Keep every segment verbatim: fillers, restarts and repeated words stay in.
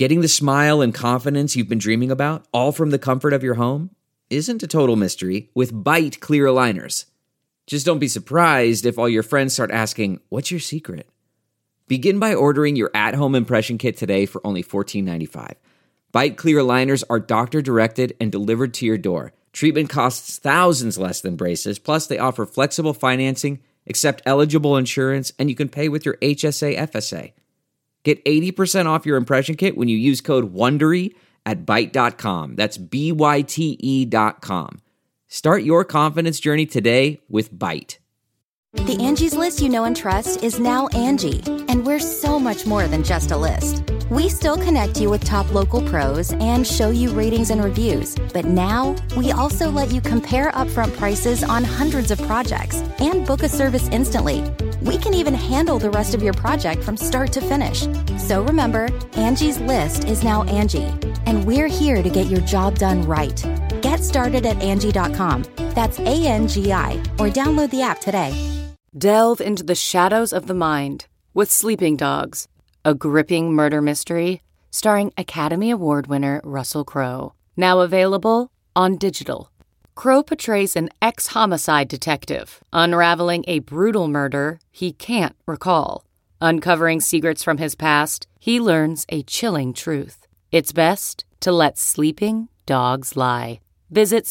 Getting the smile and confidence you've been dreaming about, all from the comfort of your home, isn't a total mystery with Byte clear aligners. Just don't be surprised if all your friends start asking, "What's your secret?" Begin by ordering your at-home impression kit today for only fourteen ninety-five. Byte clear aligners are doctor-directed and delivered to your door. Treatment costs thousands less than braces, plus they offer flexible financing, accept eligible insurance, and you can pay with your H S A F S A. Get eighty percent off your impression kit when you use code WONDERY at byte dot com. That's B Y T E dot com. Start your confidence journey today with Byte. The Angie's List you know and trust is now Angie, and we're so much more than just a list. We still connect you with top local pros and show you ratings and reviews, but now we also let you compare upfront prices on hundreds of projects and book a service instantly. We can even handle the rest of your project from start to finish. So remember, Angie's List is now Angie, and we're here to get your job done right. Get started at Angie dot com. That's A N G I, or download the app today. Delve into the shadows of the mind with Sleeping Dogs, a gripping murder mystery starring Academy Award winner Russell Crowe. Now available on digital. Crowe portrays an ex-homicide detective unraveling a brutal murder he can't recall. Uncovering secrets from his past, he learns a chilling truth. It's best to let sleeping dogs lie. Visit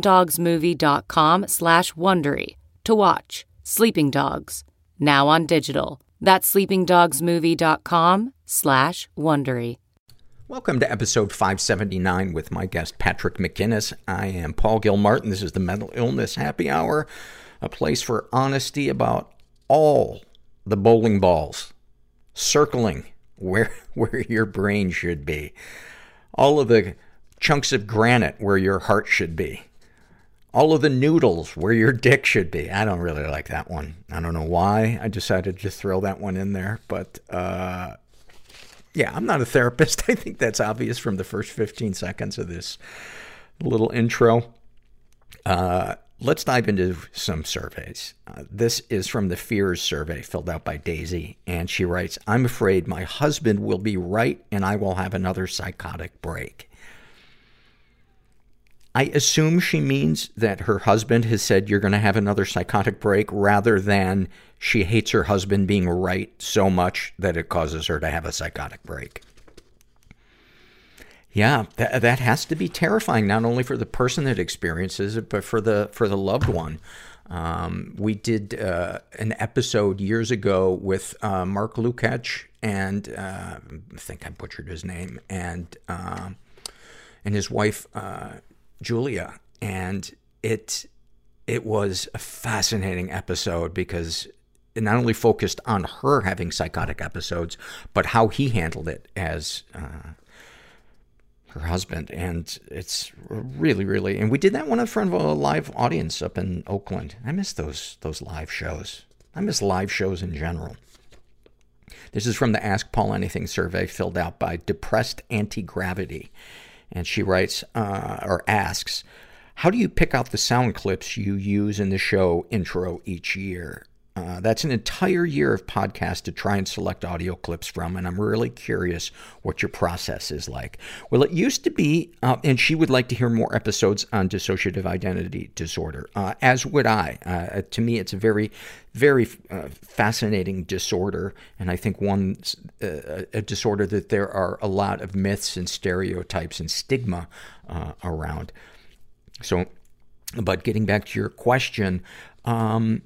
sleepingdogsmovie.com slash Wondery to watch Sleeping Dogs, now on digital. That's sleepingdogsmovie.com slash Wondery. Welcome to episode five seventy-nine with my guest Patrick McGinnis. I am Paul Gilmartin. This is the Mental Illness Happy Hour, a place for honesty about all the bowling balls circling where where your brain should be, all of the chunks of granite where your heart should be, all of the noodles where your dick should be. I don't really like that one. I don't know why I decided to throw that one in there, but uh, yeah, I'm not a therapist. I think that's obvious from the first fifteen seconds of this little intro. Uh, let's dive into some surveys. Uh, this is from the Fears survey filled out by Daisy, and she writes, "I'm afraid my husband will be right and I will have another psychotic break." I assume she means that her husband has said you're going to have another psychotic break rather than she hates her husband being right so much that it causes her to have a psychotic break. Yeah, that, that has to be terrifying, not only for the person that experiences it, but for the, for the loved one. Um, we did uh, an episode years ago with uh, Mark Lukács, and uh, I think I butchered his name, and, uh, and his wife, uh, Julia, and it it was a fascinating episode because it not only focused on her having psychotic episodes, but how he handled it as uh, her husband. And it's really, really, and we did that one in front of a live audience up in Oakland. I miss those those live shows. I miss live shows in general. This is from the Ask Paul Anything survey filled out by Depressed Anti-Gravity. And she writes, uh, or asks, how do you pick out the sound clips you use in the show intro each year? Uh, that's an entire year of podcasts to try and select audio clips from, and I'm really curious what your process is like. Well, it used to be, uh, and she would like to hear more episodes on dissociative identity disorder, uh, as would I. Uh, to me, it's a very, very uh, fascinating disorder, and I think one uh, a disorder that there are a lot of myths and stereotypes and stigma uh, around. So, but getting back to your question, um,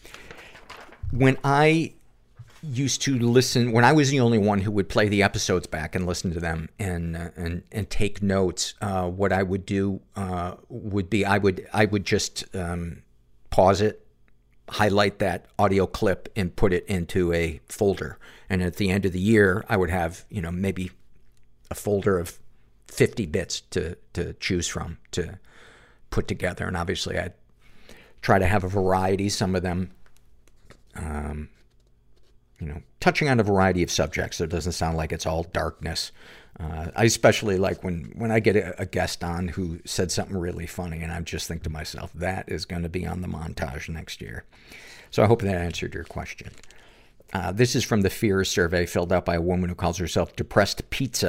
when I used to listen, when I was the only one who would play the episodes back and listen to them and uh, and and take notes, uh, what I would do uh, would be I would I would just um, pause it, highlight that audio clip, and put it into a folder. And at the end of the year, I would have, you know, maybe a folder of fifty bits to to choose from to put together. And obviously, I'd try to have a variety. Some of them, um, you know, touching on a variety of subjects, so it doesn't sound like it's all darkness. Uh, I especially like when, when I get a, a guest on who said something really funny, and I just think to myself, that is going to be on the montage next year. So I hope that answered your question. Uh, this is from the Fears survey filled out by a woman who calls herself Depressed Pizza.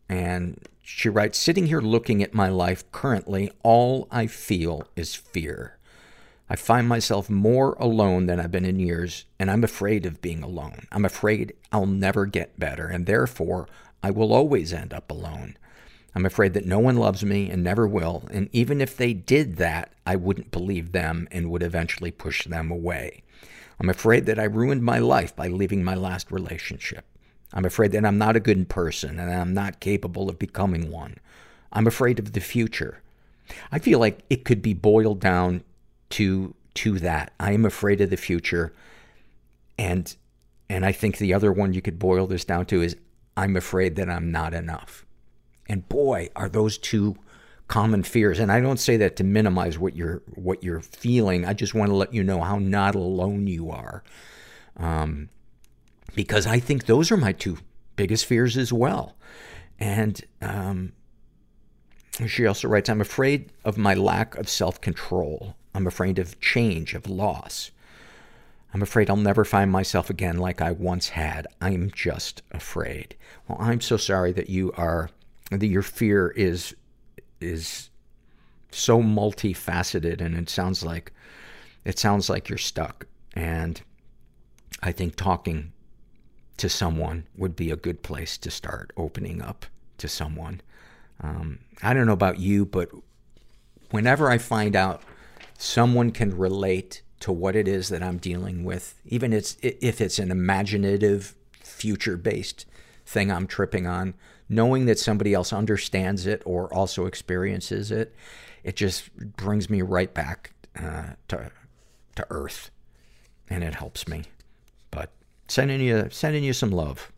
And she writes, sitting here looking at my life currently, all I feel is fear. I find myself more alone than I've been in years, and I'm afraid of being alone. I'm afraid I'll never get better, and therefore I will always end up alone. I'm afraid that no one loves me and never will, and even if they did that, I wouldn't believe them and would eventually push them away. I'm afraid that I ruined my life by leaving my last relationship. I'm afraid that I'm not a good person and I'm not capable of becoming one. I'm afraid of the future. I feel like it could be boiled down to to that. I am afraid of the future. And and I think the other one you could boil this down to is I'm afraid that I'm not enough. And boy, are those two common fears. And I don't say that to minimize what you're what you're feeling. I just want to let you know how not alone you are. Um Because I think those are my two biggest fears as well. And um, she also writes, I'm afraid of my lack of self-control. I'm afraid of change, of loss. I'm afraid I'll never find myself again like I once had. I'm just afraid. Well, I'm so sorry that you are, that your fear is, is so multifaceted, and it sounds like, it sounds like you're stuck. And I think talking to someone would be a good place to start, opening up to someone. Um, I don't know about you, but whenever I find out someone can relate to what it is that I'm dealing with, even it's, if it's an imaginative, future-based thing I'm tripping on, knowing that somebody else understands it or also experiences it, it just brings me right back uh, to to earth, and it helps me. But Sending you, sending you some love.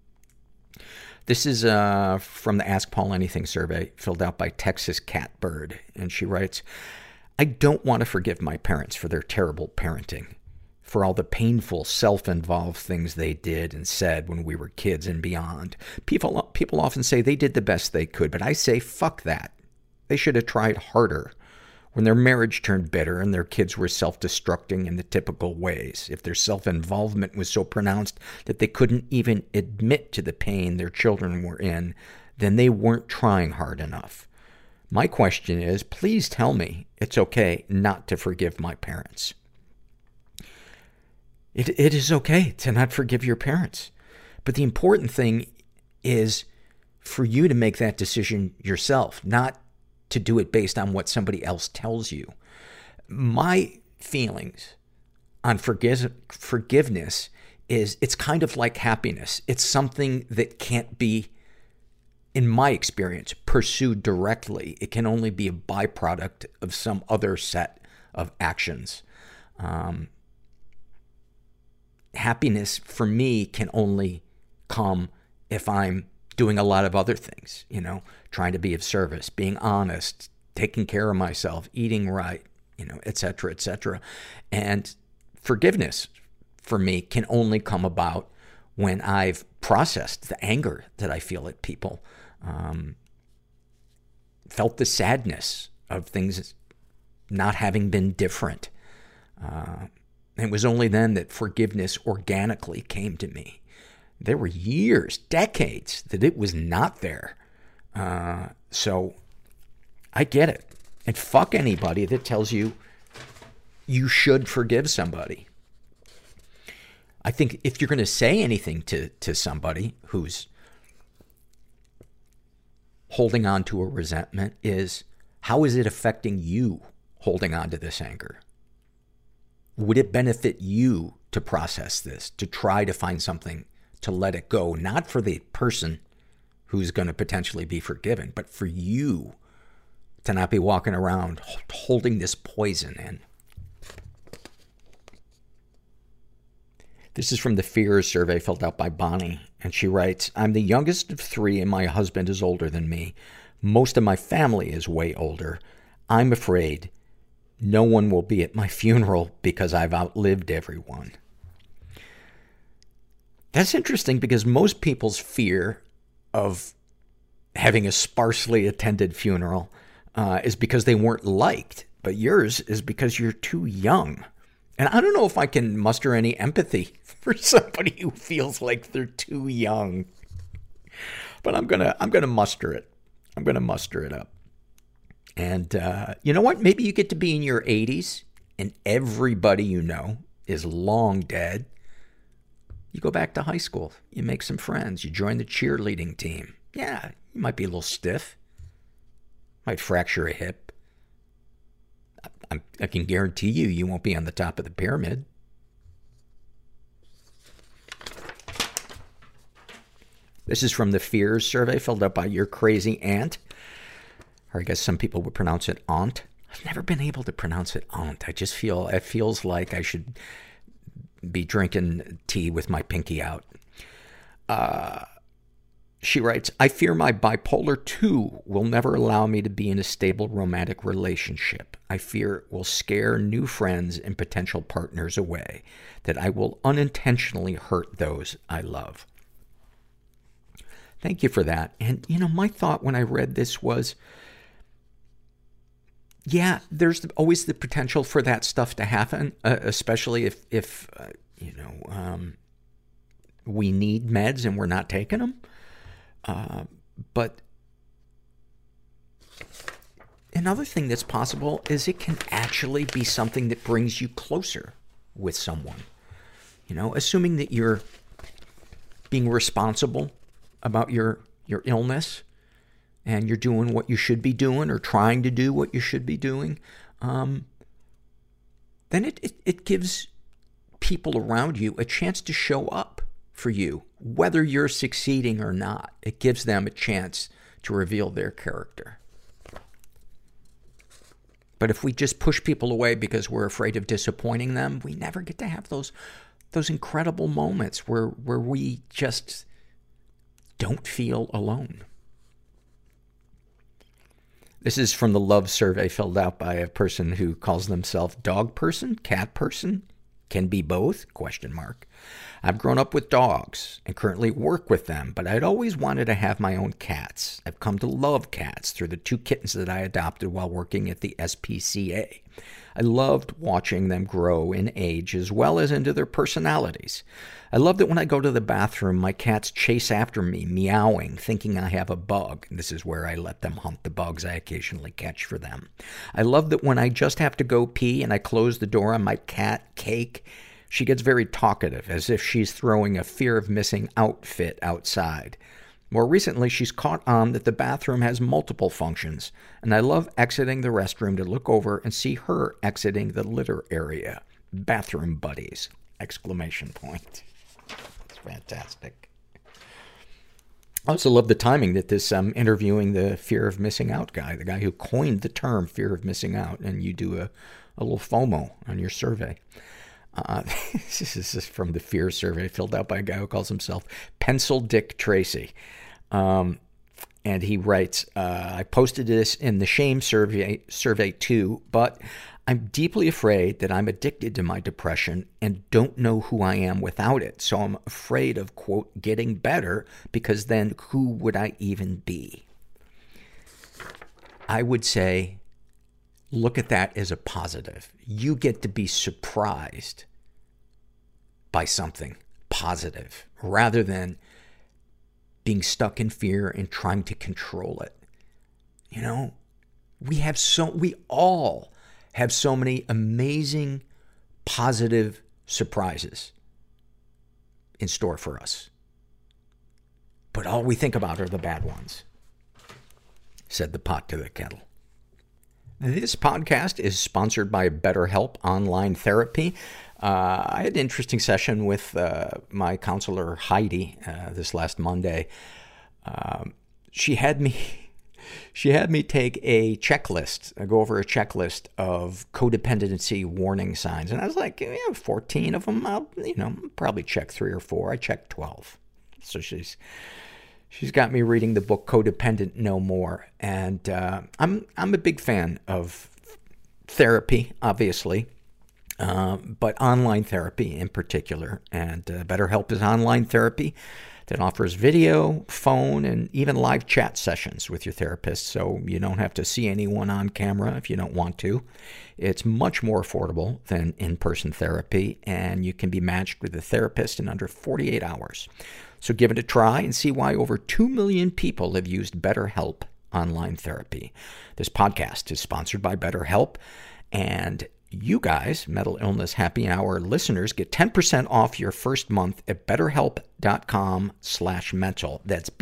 This is uh, from the Ask Paul Anything survey, filled out by Texas Catbird. And she writes, I don't want to forgive my parents for their terrible parenting, for all the painful, self-involved things they did and said when we were kids and beyond. People, people often say they did the best they could, but I say, fuck that. They should have tried harder. When their marriage turned bitter and their kids were self-destructing in the typical ways, if their self-involvement was so pronounced that they couldn't even admit to the pain their children were in, then they weren't trying hard enough. My question is, please tell me it's okay not to forgive my parents. It, it is okay to not forgive your parents. But the important thing is for you to make that decision yourself, not to do it based on what somebody else tells you. My feelings on forgive, forgiveness is it's kind of like happiness. It's something that can't be, in my experience, pursued directly. It can only be a byproduct of some other set of actions. Um, happiness, for me, can only come if I'm doing a lot of other things, you know, trying to be of service, being honest, taking care of myself, eating right, you know, et cetera, et cetera. And forgiveness, for me, can only come about when I've processed the anger that I feel at people, um, felt the sadness of things not having been different. Uh, and it was only then that forgiveness organically came to me. There were years, decades, that it was not there. Uh, so I get it. And fuck anybody that tells you you should forgive somebody. I think if you're going to say anything to, to somebody who's holding on to a resentment, is how is it affecting you holding on to this anger? Would it benefit you to process this, to try to find something to let it go, not for the person who's going to potentially be forgiven, but for you to not be walking around holding this poison in? This is from the Fears survey filled out by Bonnie, and she writes, I'm the youngest of three and my husband is older than me. Most of my family is way older. I'm afraid no one will be at my funeral because I've outlived everyone. That's interesting because most people's fear of having a sparsely attended funeral uh, is because they weren't liked, but yours is because you're too young. And I don't know if I can muster any empathy for somebody who feels like they're too young. but I'm gonna I'm gonna muster it. I'm gonna muster it up. And uh, you know what? Maybe you get to be in your eighties and everybody you know is long dead. You go back to high school. You make some friends. You join the cheerleading team. Yeah, you might be a little stiff. Might fracture a hip. I, I can guarantee you, you won't be on the top of the pyramid. This is from the Fears survey filled out by Your Crazy Aunt. Or I guess some people would pronounce it aunt. I've never been able to pronounce it aunt. I just feel, it feels like I should be drinking tea with my pinky out. Uh, she writes, I fear my bipolar two will never allow me to be in a stable romantic relationship. I fear it will scare new friends and potential partners away, that I will unintentionally hurt those I love. Thank you for that. And, you know, my thought when I read this was, yeah, there's always the potential for that stuff to happen, uh, especially if, if uh, you know, um, we need meds and we're not taking them. Uh, but another thing that's possible is it can actually be something that brings you closer with someone. You know, assuming that you're being responsible about your, your illness, and you're doing what you should be doing or trying to do what you should be doing, um, then it, it, it gives people around you a chance to show up for you, whether you're succeeding or not. It gives them a chance to reveal their character. But if we just push people away because we're afraid of disappointing them, we never get to have those, those incredible moments where, where we just don't feel alone. This is from the love survey filled out by a person who calls themselves dog person, cat person, can be both, question mark. I've grown up with dogs and currently work with them, but I'd always wanted to have my own cats. I've come to love cats through the two kittens that I adopted while working at the S P C A. I loved watching them grow in age as well as into their personalities. I love that when I go to the bathroom, my cats chase after me, meowing, thinking I have a bug. This is where I let them hunt the bugs I occasionally catch for them. I love that when I just have to go pee and I close the door on my cat, Cake, she gets very talkative, as if she's throwing a fear of missing out fit outside. More recently, she's caught on that the bathroom has multiple functions, and I love exiting the restroom to look over and see her exiting the litter area. Bathroom buddies! Exclamation point. That's fantastic. I also love the timing that this, um, interviewing the fear of missing out guy, the guy who coined the term fear of missing out, and you do a, a little FOMO on your survey. Uh, this is from the Fear survey filled out by a guy who calls himself Pencil Dick Tracy. Um, and he writes, uh, I posted this in the shame survey, survey too, but I'm deeply afraid that I'm addicted to my depression and don't know who I am without it. So I'm afraid of, quote, getting better, because then who would I even be? I would say, look at that as a positive. You get to be surprised by something positive rather than being stuck in fear and trying to control it. You know, we have so, we all have so many amazing, positive surprises in store for us. But all we think about are the bad ones, said the pot to the kettle. This podcast is sponsored by BetterHelp Online Therapy. Uh, I had an interesting session with uh, my counselor, Heidi, uh, this last Monday. Um, she had me... She had me take a checklist, I go over a checklist of codependency warning signs. And I was like, yeah, fourteen of them, I'll, you know, probably check three or four. I checked twelve. So she's, she's got me reading the book Codependent No More. And, uh, I'm, I'm a big fan of therapy, obviously, uh, but online therapy in particular. And, uh, BetterHelp is online therapy that offers video, phone, and even live chat sessions with your therapist, so you don't have to see anyone on camera if you don't want to. It's much more affordable than in-person therapy, and you can be matched with a therapist in under forty-eight hours. So give it a try and see why over two million people have used BetterHelp online therapy. This podcast is sponsored by BetterHelp, and you guys, Mental Illness Happy Hour listeners, get ten percent off your first month at betterhelp.com slash mental. That's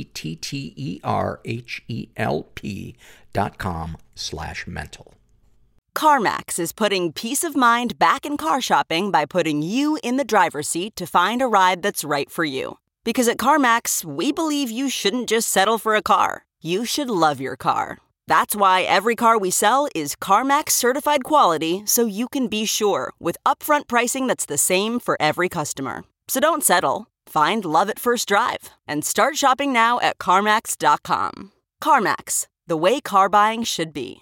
B-E-T-T-E-R-H-E-L-P dot com slash mental. CarMax is putting peace of mind back in car shopping by putting you in the driver's seat to find a ride that's right for you. Because at CarMax, we believe you shouldn't just settle for a car. You should love your car. That's why every car we sell is CarMax certified quality, so you can be sure with upfront pricing that's the same for every customer. So don't settle. Find love at first drive and start shopping now at CarMax dot com. CarMax, the way car buying should be.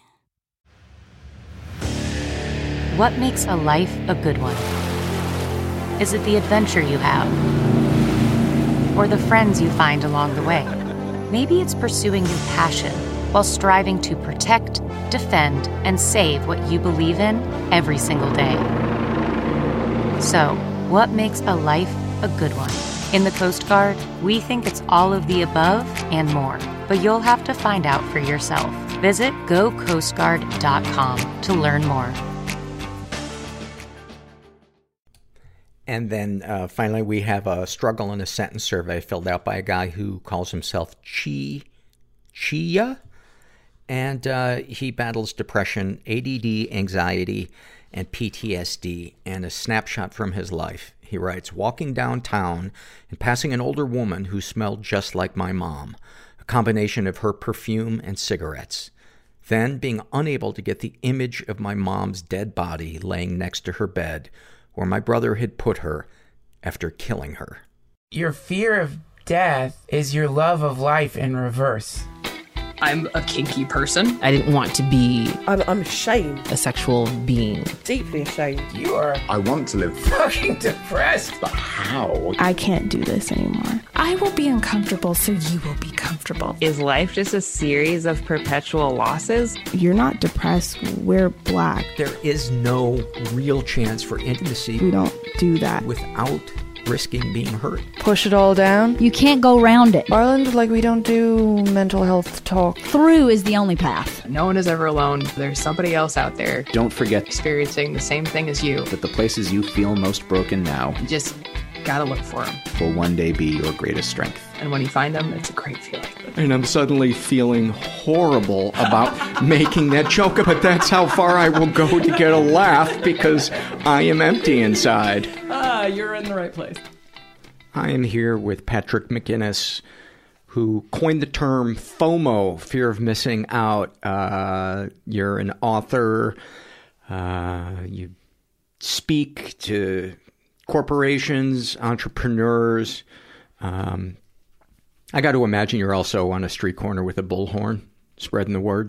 What makes a life a good one? Is it the adventure you have? Or the friends you find along the way? Maybe it's pursuing your passion while striving to protect, defend, and save what you believe in every single day. So, what makes a life a good one? In the Coast Guard, we think it's all of the above and more, but you'll have to find out for yourself. Visit go coast guard dot com to learn more. And then uh, finally, we have a struggle in a sentence survey filled out by a guy who calls himself Chi Chia. And uh, he battles depression, A D D, anxiety, and P T S D. And a snapshot from his life. He writes, walking downtown and passing an older woman who smelled just like my mom. A combination of her perfume and cigarettes. Then being unable to get the image of my mom's dead body laying next to her bed, where my brother had put her after killing her. Your fear of death is your love of life in reverse. I'm a kinky person. I didn't want to be I'm, I'm ashamed. a sexual being. Deeply ashamed. You are I want to live. fucking depressed. But how? I can't do this anymore. I will be uncomfortable, so you will be comfortable. Is life just a series of perpetual losses? You're not depressed. We're black. There is no real chance for intimacy. We don't do that. Without risking being hurt. Push it all down. You can't go around it. Ireland, like, we don't do mental health talk. Through is the only path. No one is ever alone. There's somebody else out there. Don't forget experiencing the same thing as you. That the places you feel most broken now, You just gotta look for them. will one day be your greatest strength. And when you find them, it's a great feeling. And I'm suddenly feeling horrible about making that joke, but that's how far I will go to get a laugh because I am empty inside. Ah, you're in the right place. I am here with Patrick McGinnis, who coined the term FOMO, fear of missing out. Uh, you're an author. Uh, you speak to corporations, entrepreneurs. Um, I got to imagine you're also on a street corner with a bullhorn, spreading the word.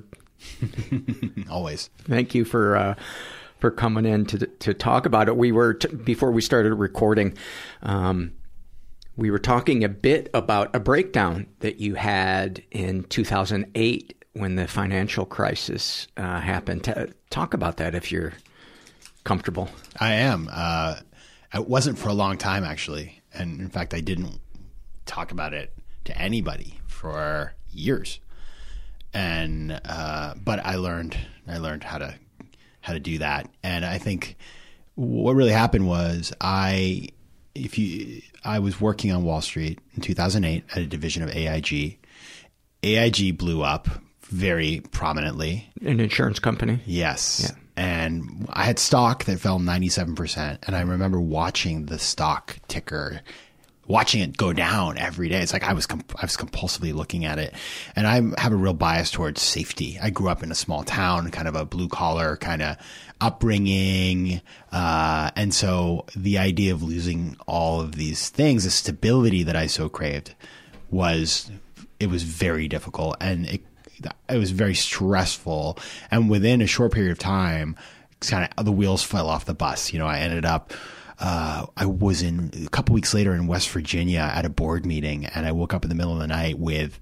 Always. Thank you for uh, for coming in to to talk about it. We were t- before we started recording. Um, we were talking a bit about a breakdown that you had in two thousand eight when the financial crisis uh, happened. T- talk about that if you're comfortable. I am. Uh, it wasn't for a long time, actually. And in fact, I didn't talk about it to anybody for years. And uh, but I learned I learned how to how to do that. And I think what really happened was I if you I was working on Wall Street in two thousand eight at a division of A I G. A I G blew up very prominently. An insurance company? Yes. Yeah. And I had stock that fell ninety-seven percent. And I remember watching the stock ticker, watching it go down every day. It's like I was comp- I was compulsively looking at it. And I have a real bias towards safety. I grew up in a small town, kind of a blue collar kind of upbringing. Uh, and so the idea of losing all of these things, the stability that I so craved, was it was very difficult. And it it was very stressful. And within a short period of time, kind of the wheels fell off the bus. You know, I ended up Uh, I was in a couple weeks later in West Virginia at a board meeting, and I woke up in the middle of the night with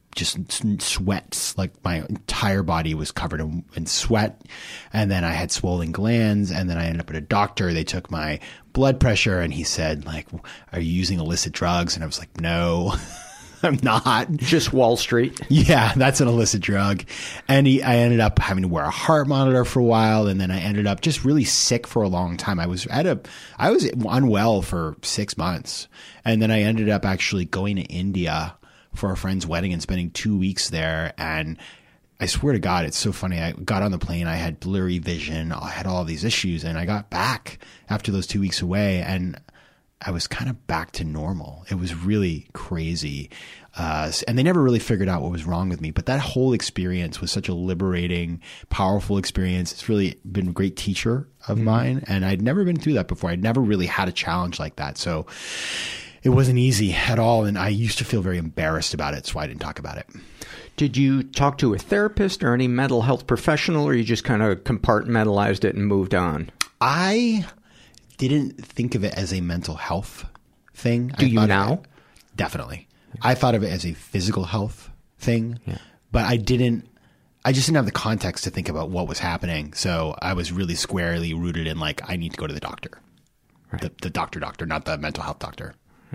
just sweats, like my entire body was covered in, in sweat. And then I had swollen glands, and then I ended up at a doctor. They took my blood pressure, and he said, like, are you using illicit drugs? And I was like, no, I'm not. Just Wall Street. Yeah, that's an illicit drug. And he, I ended up having to wear a heart monitor for a while. And then I ended up just really sick for a long time. I was at a, I was unwell for six months. And then I ended up actually going to India for a friend's wedding and spending two weeks there. And I swear to God, it's so funny. I got on the plane. I had blurry vision. I had all these issues, and I got back after those two weeks away, and I was kind of back to normal. It was really crazy. Uh, and they never really figured out what was wrong with me. But that whole experience was such a liberating, powerful experience. It's really been a great teacher of mm-hmm. mine. And I'd never been through that before. I'd never really had a challenge like that. So it wasn't easy at all. And I used to feel very embarrassed about it. So I didn't talk about it. Did you talk to a therapist or any mental health professional, or you just kind of compartmentalized it and moved on? I didn't think of it as a mental health thing. Do I you now? It, definitely. I thought of it as a physical health thing, yeah. but I didn't, I just didn't have the context to think about what was happening. So I was really squarely rooted in, like, I need to go to the doctor, right. the, the doctor doctor, not the mental health doctor.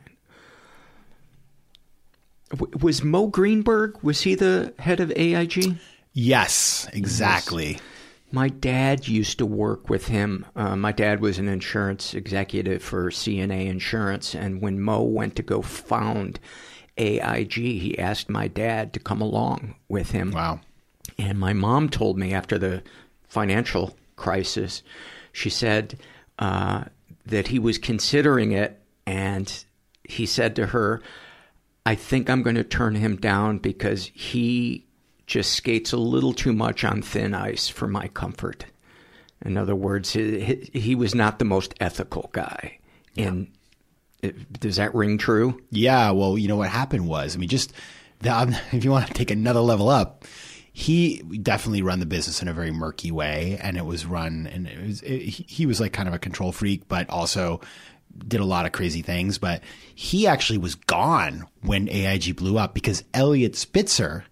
Was Mo Greenberg, was he the head of A I G? Yes, exactly. Yes. My dad used to work with him. Uh, my dad was an insurance executive for C N A Insurance, and when Mo went to go found A I G, he asked my dad to come along with him. Wow. And my mom told me after the financial crisis, she said uh, that he was considering it, and he said to her, I think I'm going to turn him down because he just skates a little too much on thin ice for my comfort. In other words, he, he was not the most ethical guy. And it, does that ring true? Yeah. Well, you know what happened was, I mean, just the, if you want to take another level up, he definitely run the business in a very murky way, and it was run, and it was, it, he was like kind of a control freak, but also did a lot of crazy things. But he actually was gone when A I G blew up because Elliot Spitzer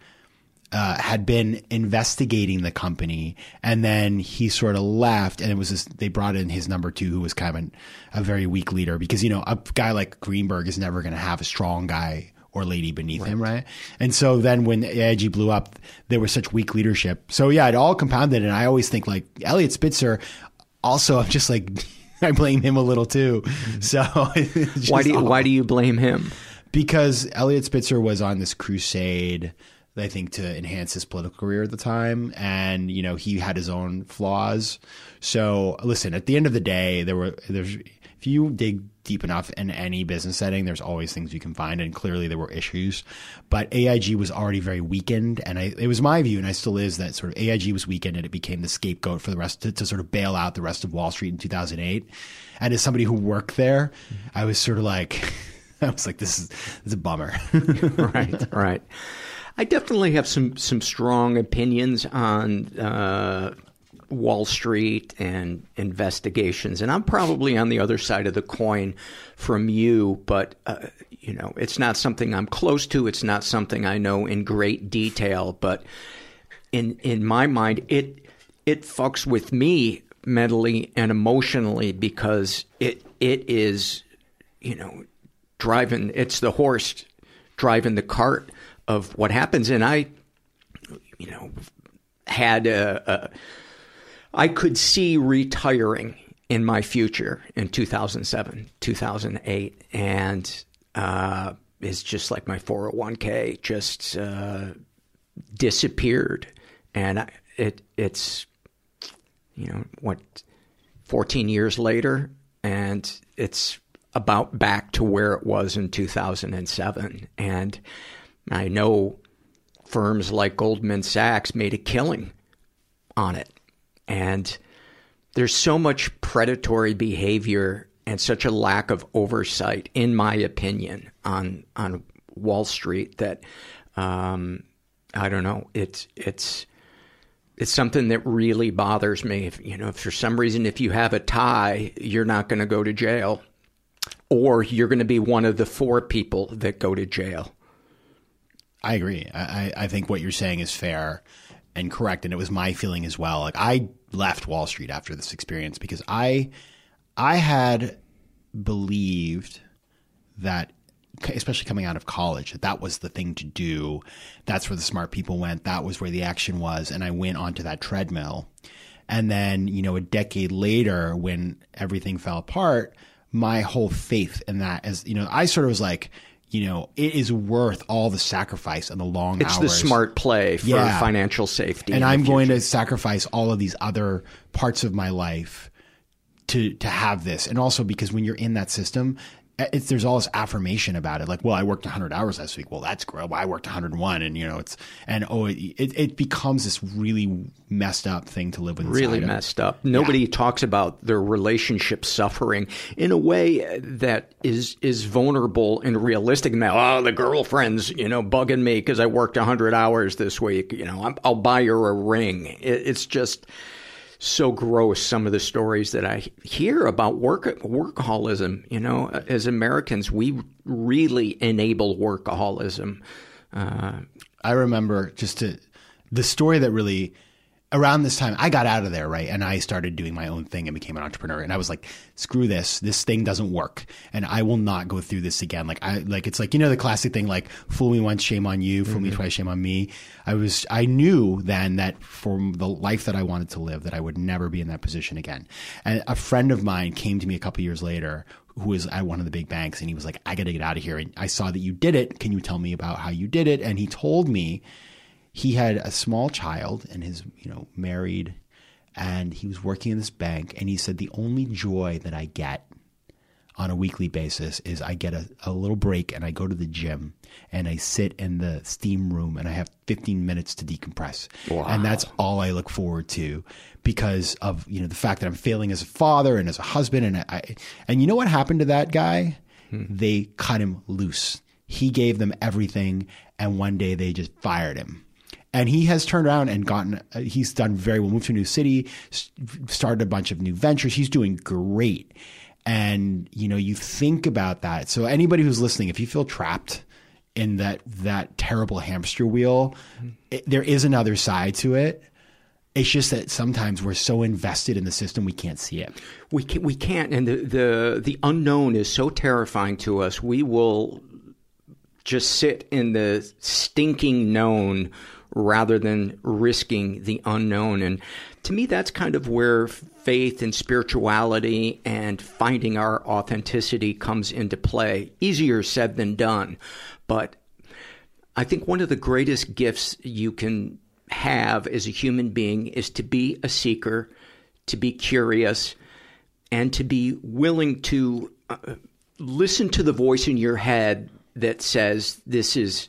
uh, had been investigating the company, and then he sort of left, and it was this, they brought in his number two, who was kind of an, a very weak leader, because, you know, a guy like Greenberg is never going to have a strong guy or lady beneath right. him, right? And so then when A I G blew up, there was such weak leadership. So yeah, it all compounded, and I always think, like, Elliot Spitzer, also, I'm just like, I blame him a little too. So why do you, why do you blame him? Because Elliot Spitzer was on this crusade, I think, to enhance his political career at the time, and you know, he had his own flaws. So listen, at the end of the day, there were there's if you dig deep enough in any business setting, there's always things you can find, and clearly there were issues. But A I G was already very weakened, and I, it was my view, and I still is, that sort of A I G was weakened, and it became the scapegoat for the rest to, to sort of bail out the rest of Wall Street in two thousand eight. And as somebody who worked there, I was sort of like, I was like, this is, this is a bummer. Right, right. I definitely have some some strong opinions on uh, Wall Street and investigations, and I'm probably on the other side of the coin from you, but uh, you know, it's not something I'm close to. It's not something I know in great detail, but in in my mind, it it fucks with me mentally and emotionally, because it it is, you know, driving. It's the horse driving the cart of what happens. And I, you know, had a, a I could see retiring in my future in two thousand seven, two thousand eight. And uh, it's just like my four oh one k just uh, disappeared. And I, it it's, you know, what, fourteen years later, and it's about back to where it was in two thousand seven. And I know firms like Goldman Sachs made a killing on it. And there's so much predatory behavior and such a lack of oversight, in my opinion, on on Wall Street that um, I don't know. It's it's it's something that really bothers me. If you know, if for some reason, if you have a tie, you're not going to go to jail, or you're going to be one of the four people that go to jail. I agree. I, I think what you're saying is fair and correct. And it was my feeling as well. Like I left Wall Street after this experience because I, I had believed that, especially coming out of college, that that was the thing to do. That's where the smart people went. That was where the action was. And I went onto that treadmill. And then, you know, a decade later, when everything fell apart, my whole faith in that, as you know, I sort of was like, you know, it is worth all the sacrifice and the long it's hours. It's the smart play for yeah. financial safety. And I'm going to sacrifice all of these other parts of my life to to have this. And also because when you're in that system, it's, there's all this affirmation about it. Like, well, I worked one hundred hours last week. Well, that's great. Well, I worked one hundred one. And, you know, it's, and oh, it, it becomes this really messed up thing to live with. Really messed up. Nobody yeah. talks about their relationship suffering in a way that is, is vulnerable and realistic. Now, oh, the girlfriend's, you know, bugging me because I worked one hundred hours this week. You know, I'm, I'll buy her a ring. It, it's just so gross, some of the stories that I hear about work workaholism. You know, as Americans, we really enable workaholism. Uh, I remember just to, the story that really, around this time, I got out of there, right? And I started doing my own thing and became an entrepreneur. And I was like, screw this. This thing doesn't work. And I will not go through this again. Like, I, like, it's like, you know, the classic thing, like, fool me once, shame on you, fool mm-hmm. me twice, shame on me. I was, I knew then that for the life that I wanted to live, that I would never be in that position again. And a friend of mine came to me a couple years later who was at one of the big banks, and he was like, I got to get out of here. And I saw that you did it. Can you tell me about how you did it? And he told me he had a small child and his, you know, married, and he was working in this bank. And he said, the only joy that I get on a weekly basis is I get a, a little break and I go to the gym and I sit in the steam room and I have fifteen minutes to decompress. Wow. And that's all I look forward to because of, you know, the fact that I'm failing as a father and as a husband. And I, and you know what happened to that guy? Hmm. They cut him loose. He gave them everything. And one day they just fired him. And he has turned around and gotten, uh, he's done very well, moved to a new city, st- started a bunch of new ventures. He's doing great. And, you know, you think about that. So anybody who's listening, if you feel trapped in that, that terrible hamster wheel, mm-hmm. it, there is another side to it. It's just that sometimes we're so invested in the system, we can't see it. We can't, we can't. And the, the, the unknown is so terrifying to us. We will just sit in the stinking known rather than risking the unknown. And to me, that's kind of where faith and spirituality and finding our authenticity comes into play. Easier said than done. But I think one of the greatest gifts you can have as a human being is to be a seeker, to be curious, and to be willing to uh, listen to the voice in your head that says, this is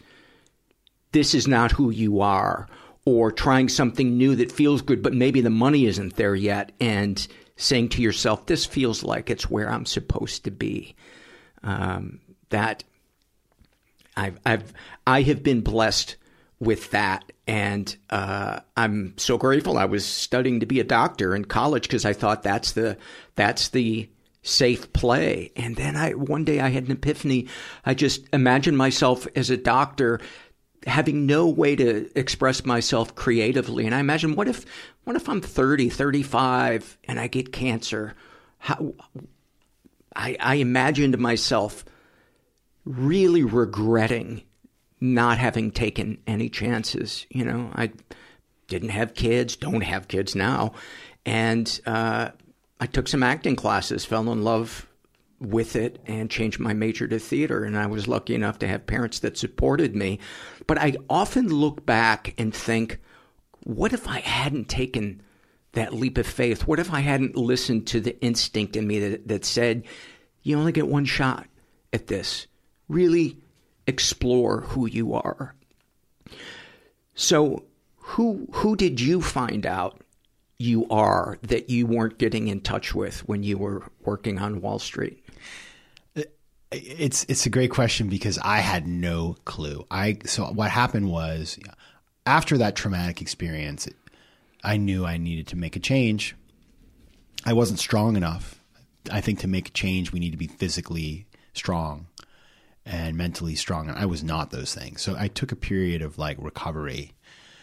this is not who you are, or trying something new that feels good, but maybe the money isn't there yet, and saying to yourself, this feels like it's where I'm supposed to be. Um, that I've, I've, I have been blessed with that. And uh, I'm so grateful. I was studying to be a doctor in college because I thought that's the, that's the safe play. And then I, one day I had an epiphany. I just imagined myself as a doctor having no way to express myself creatively. And I imagine, what if, what if I'm thirty, thirty-five and I get cancer? How, I, I imagined myself really regretting not having taken any chances. You know, I didn't have kids, don't have kids now. And, uh, I took some acting classes, fell in love with it, and changed my major to theater. And I was lucky enough to have parents that supported me. But I often look back and think, what if I hadn't taken that leap of faith? What if I hadn't listened to the instinct in me that, that said, you only get one shot at this. Really explore who you are. So who who did you find out you are that you weren't getting in touch with when you were working on Wall Street? It's it's a great question because I had no clue. I so what happened was, after that traumatic experience, I knew I needed to make a change. I wasn't strong enough. I think to make a change, we need to be physically strong. and mentally strong. And I was not those things. So I took a period of like recovery.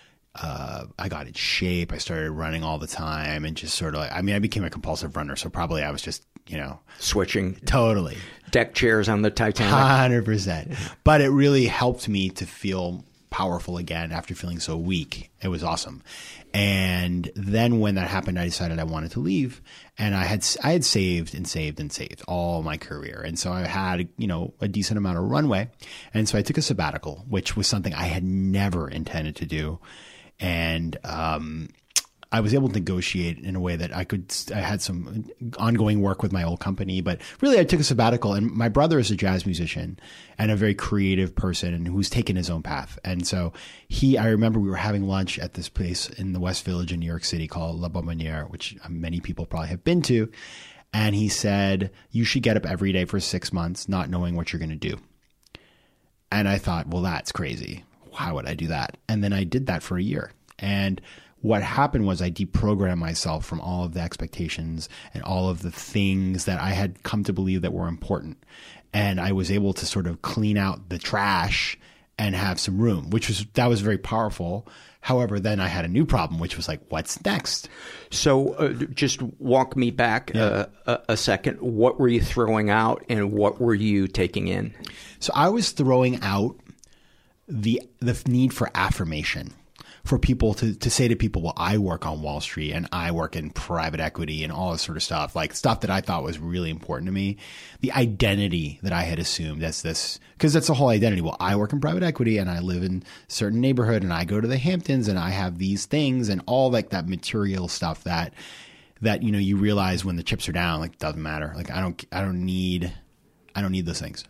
Uh, I got in shape. I started running all the time and just sort of like, I mean, I became a compulsive runner. So probably I was just, you know, switching totally deck chairs on the Titanic. one hundred percent. But it really helped me to feel powerful again after feeling so weak. It was awesome. And then when that happened, I decided I wanted to leave, and I had, I had saved and saved and saved all my career. And so I had, you know, a decent amount of runway. And so I took a sabbatical, which was something I had never intended to do. And, um, I was able to negotiate in a way that I could, I had some ongoing work with my old company, but really I took a sabbatical. And my brother is a jazz musician and a very creative person and who's taken his own path. And so he, I remember we were having lunch at this place in the West Village in New York City called La Bonbonnière, which many people probably have been to. And he said, you should get up every day for six months, not knowing what you're going to do. And I thought, well, that's crazy. How would I do that? And then I did that for a year. And what happened was I deprogrammed myself from all of the expectations and all of the things that I had come to believe that were important. And I was able to sort of clean out the trash and have some room, which was, that was very powerful. However, then I had a new problem, which was like, what's next? So uh, just walk me back yeah. uh, a, a second. What were you throwing out and what were you taking in? So I was throwing out the the need for affirmation. For people to, to say to people, well, I work on Wall Street and I work in private equity and all this sort of stuff, like stuff that I thought was really important to me. The identity that I had assumed as this, because that's the whole identity. Well, I work in private equity and I live in a certain neighborhood and I go to the Hamptons and I have these things and all like that material stuff that, that, you know, you realize when the chips are down, like, doesn't matter. Like, I don't, I don't need, I don't need those things.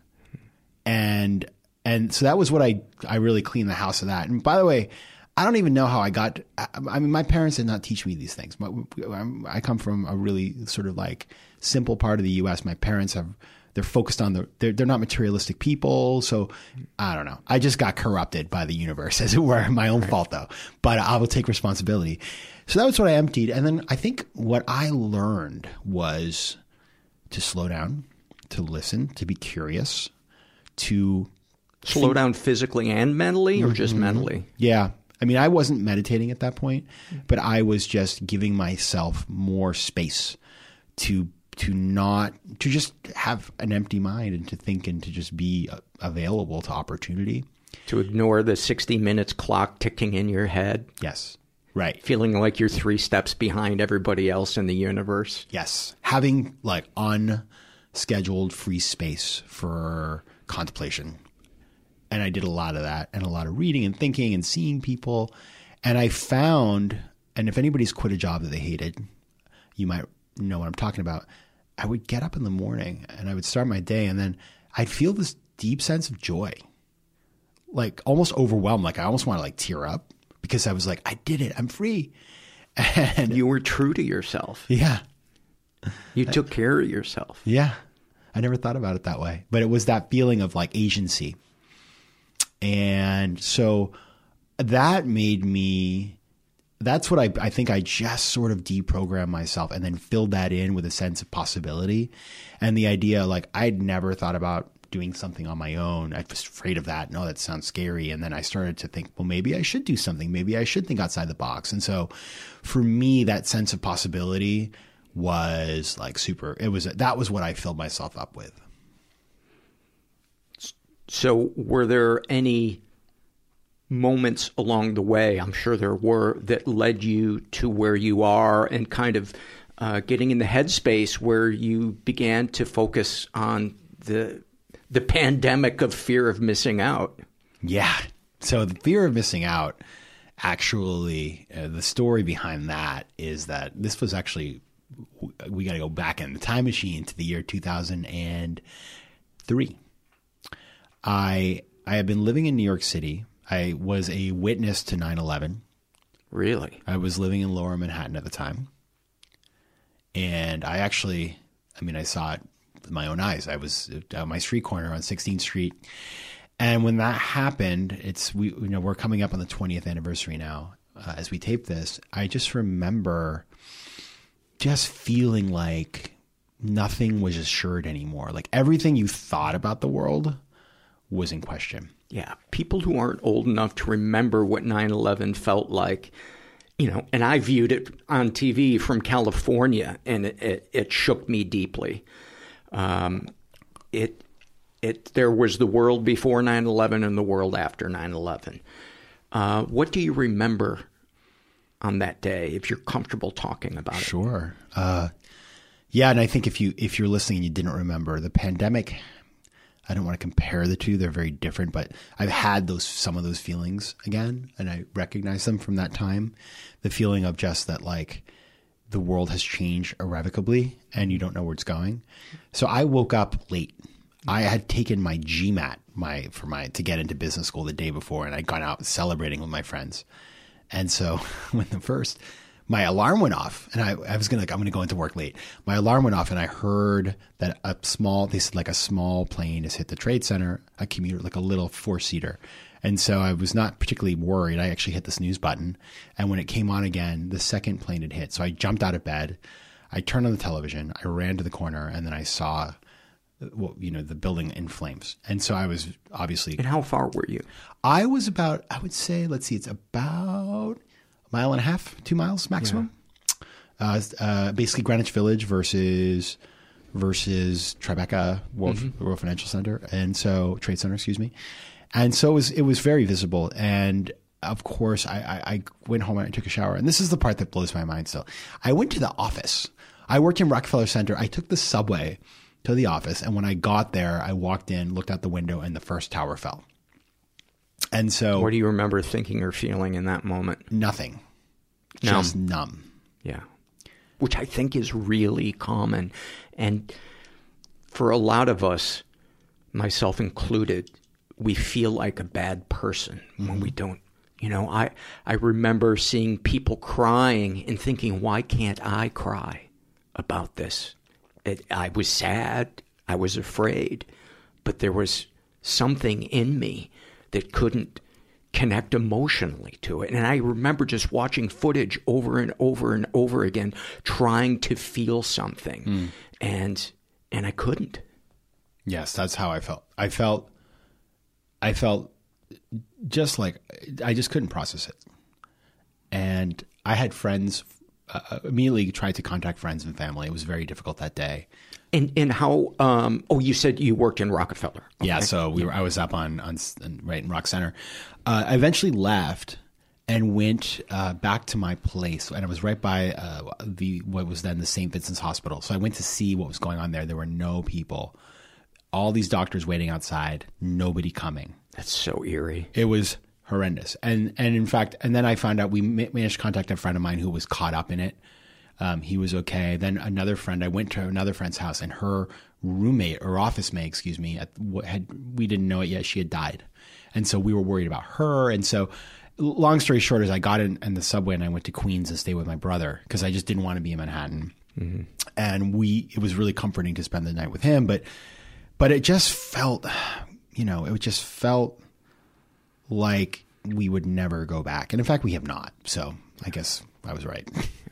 And, and so that was what I, I really cleaned the house of that. And by the way, I don't even know how I got, I mean, my parents did not teach me these things. I come from a really sort of like simple part of the U S. My parents have, they're focused on the, they're, they're not materialistic people. So I don't know. I just got corrupted by the universe, as it were. My own fault though, but I will take responsibility. So that was what I emptied. And then I think what I learned was to slow down, to listen, to be curious, to slow think, down physically and mentally, or mm-hmm. just mentally? Yeah. I mean, I wasn't meditating at that point, but I was just giving myself more space to to not to just have an empty mind and to think and to just be available to opportunity. To ignore the sixty minutes clock ticking in your head. Yes. Right. Feeling like you're three steps behind everybody else in the universe. Yes. Having like unscheduled free space for contemplation. And I did a lot of that and a lot of reading and thinking and seeing people. And I found, and if anybody's quit a job that they hated, you might know what I'm talking about. I would get up in the morning and I would start my day and then I'd feel this deep sense of joy, like almost overwhelmed. Like I almost want to like tear up because I was like, I did it. I'm free. And you were true to yourself. Yeah. You took care of yourself. Yeah. I never thought about it that way, but it was that feeling of like agency. And so that made me, that's what I, I think I just sort of deprogrammed myself and then filled that in with a sense of possibility. And the idea, like I'd never thought about doing something on my own. I was afraid of that. No, that sounds scary. And then I started to think, well, maybe I should do something. Maybe I should think outside the box. And so for me, that sense of possibility was like super, it was, that was what I filled myself up with. So were there any moments along the way, I'm sure there were, that led you to where you are and kind of uh, getting in the headspace where you began to focus on the the pandemic of fear of missing out? Yeah. So the fear of missing out, actually, uh, the story behind that is that this was actually, we got to go back in the time machine to the year two thousand three. I I had been living in New York City. I was a witness to nine eleven. Really? I was living in Lower Manhattan at the time. And I actually, I mean, I saw it with my own eyes. I was at my street corner on sixteenth Street. And when that happened, it's, we, you know, we're coming up on the twentieth anniversary now uh, as we tape this. I just remember just feeling like nothing was assured anymore. Like everything you thought about the world was in question. Yeah, people who aren't old enough to remember what nine eleven felt like, you know, and I viewed it on T V from California, and it, it, it shook me deeply. Um, it, it, there was the world before nine eleven and the world after nine eleven. Uh, what do you remember on that day, if you're comfortable talking about it? Sure. Uh, yeah, and I think if you if you're listening and you didn't remember, the pandemic, I don't want to compare the two. They're very different, but I've had those some of those feelings again, and I recognize them from that time. The feeling of just that, like, the world has changed irrevocably and you don't know where it's going. So I woke up late. I had taken my G MAT my for my to get into business school the day before, and I'd gone out celebrating with my friends. And so when the first my alarm went off, and I, I was gonna like I'm gonna go into work late. My alarm went off, and I heard that a small they said like a small plane has hit the Trade Center, a commuter like a little four seater. And so I was not particularly worried. I actually hit the snooze button, and when it came on again, the second plane had hit. So I jumped out of bed, I turned on the television, I ran to the corner, and then I saw, well, you know, the building in flames. And so I was obviously. And how far were you? I was about, I would say, let's see, it's about a mile and a half, two miles maximum. Yeah. Uh, uh, basically Greenwich Village versus versus Tribeca World, mm-hmm. World Financial Center, and so Trade Center, excuse me. And so it was, it was very visible. And of course, I, I, I went home and I took a shower. And this is the part that blows my mind still. I went to the office. I worked in Rockefeller Center. I took the subway to the office. And when I got there, I walked in, looked out the window, and the first tower fell. And so. What do you remember thinking or feeling in that moment? Nothing. Numb. Just numb. Yeah. Which I think is really common. And for a lot of us, myself included, we feel like a bad person mm-hmm. when we don't, you know, I, I remember seeing people crying and thinking, why can't I cry about this? It, I was sad. I was afraid, but there was something in me that couldn't connect emotionally to it. And I remember just watching footage over and over and over again, trying to feel something. Mm. And, and I couldn't. Yes, that's how I felt. I felt, I felt just like, I just couldn't process it. And I had friends, uh, immediately tried to contact friends and family. It was very difficult that day. And and how? Um, oh, you said you worked in Rockefeller. Okay. Yeah, so we were. I was up on on right in Rock Center. Uh, I eventually left and went uh, back to my place, and I was right by uh, the what was then the Saint Vincent's Hospital. So I went to see what was going on there. There were no people. All these doctors waiting outside. Nobody coming. That's so eerie. It was horrendous. And and in fact, and then I found out we managed to contact a friend of mine who was caught up in it. Um, he was okay. Then another friend, I went to another friend's house, and her roommate or office mate, excuse me, had we didn't know it yet. She had died, and so we were worried about her. And so, long story short, is I got in, in the subway and I went to Queens and stayed with my brother because I just didn't want to be in Manhattan. Mm-hmm. And we, it was really comforting to spend the night with him, but but it just felt, you know, it just felt like we would never go back. And in fact, we have not. So I guess I was right.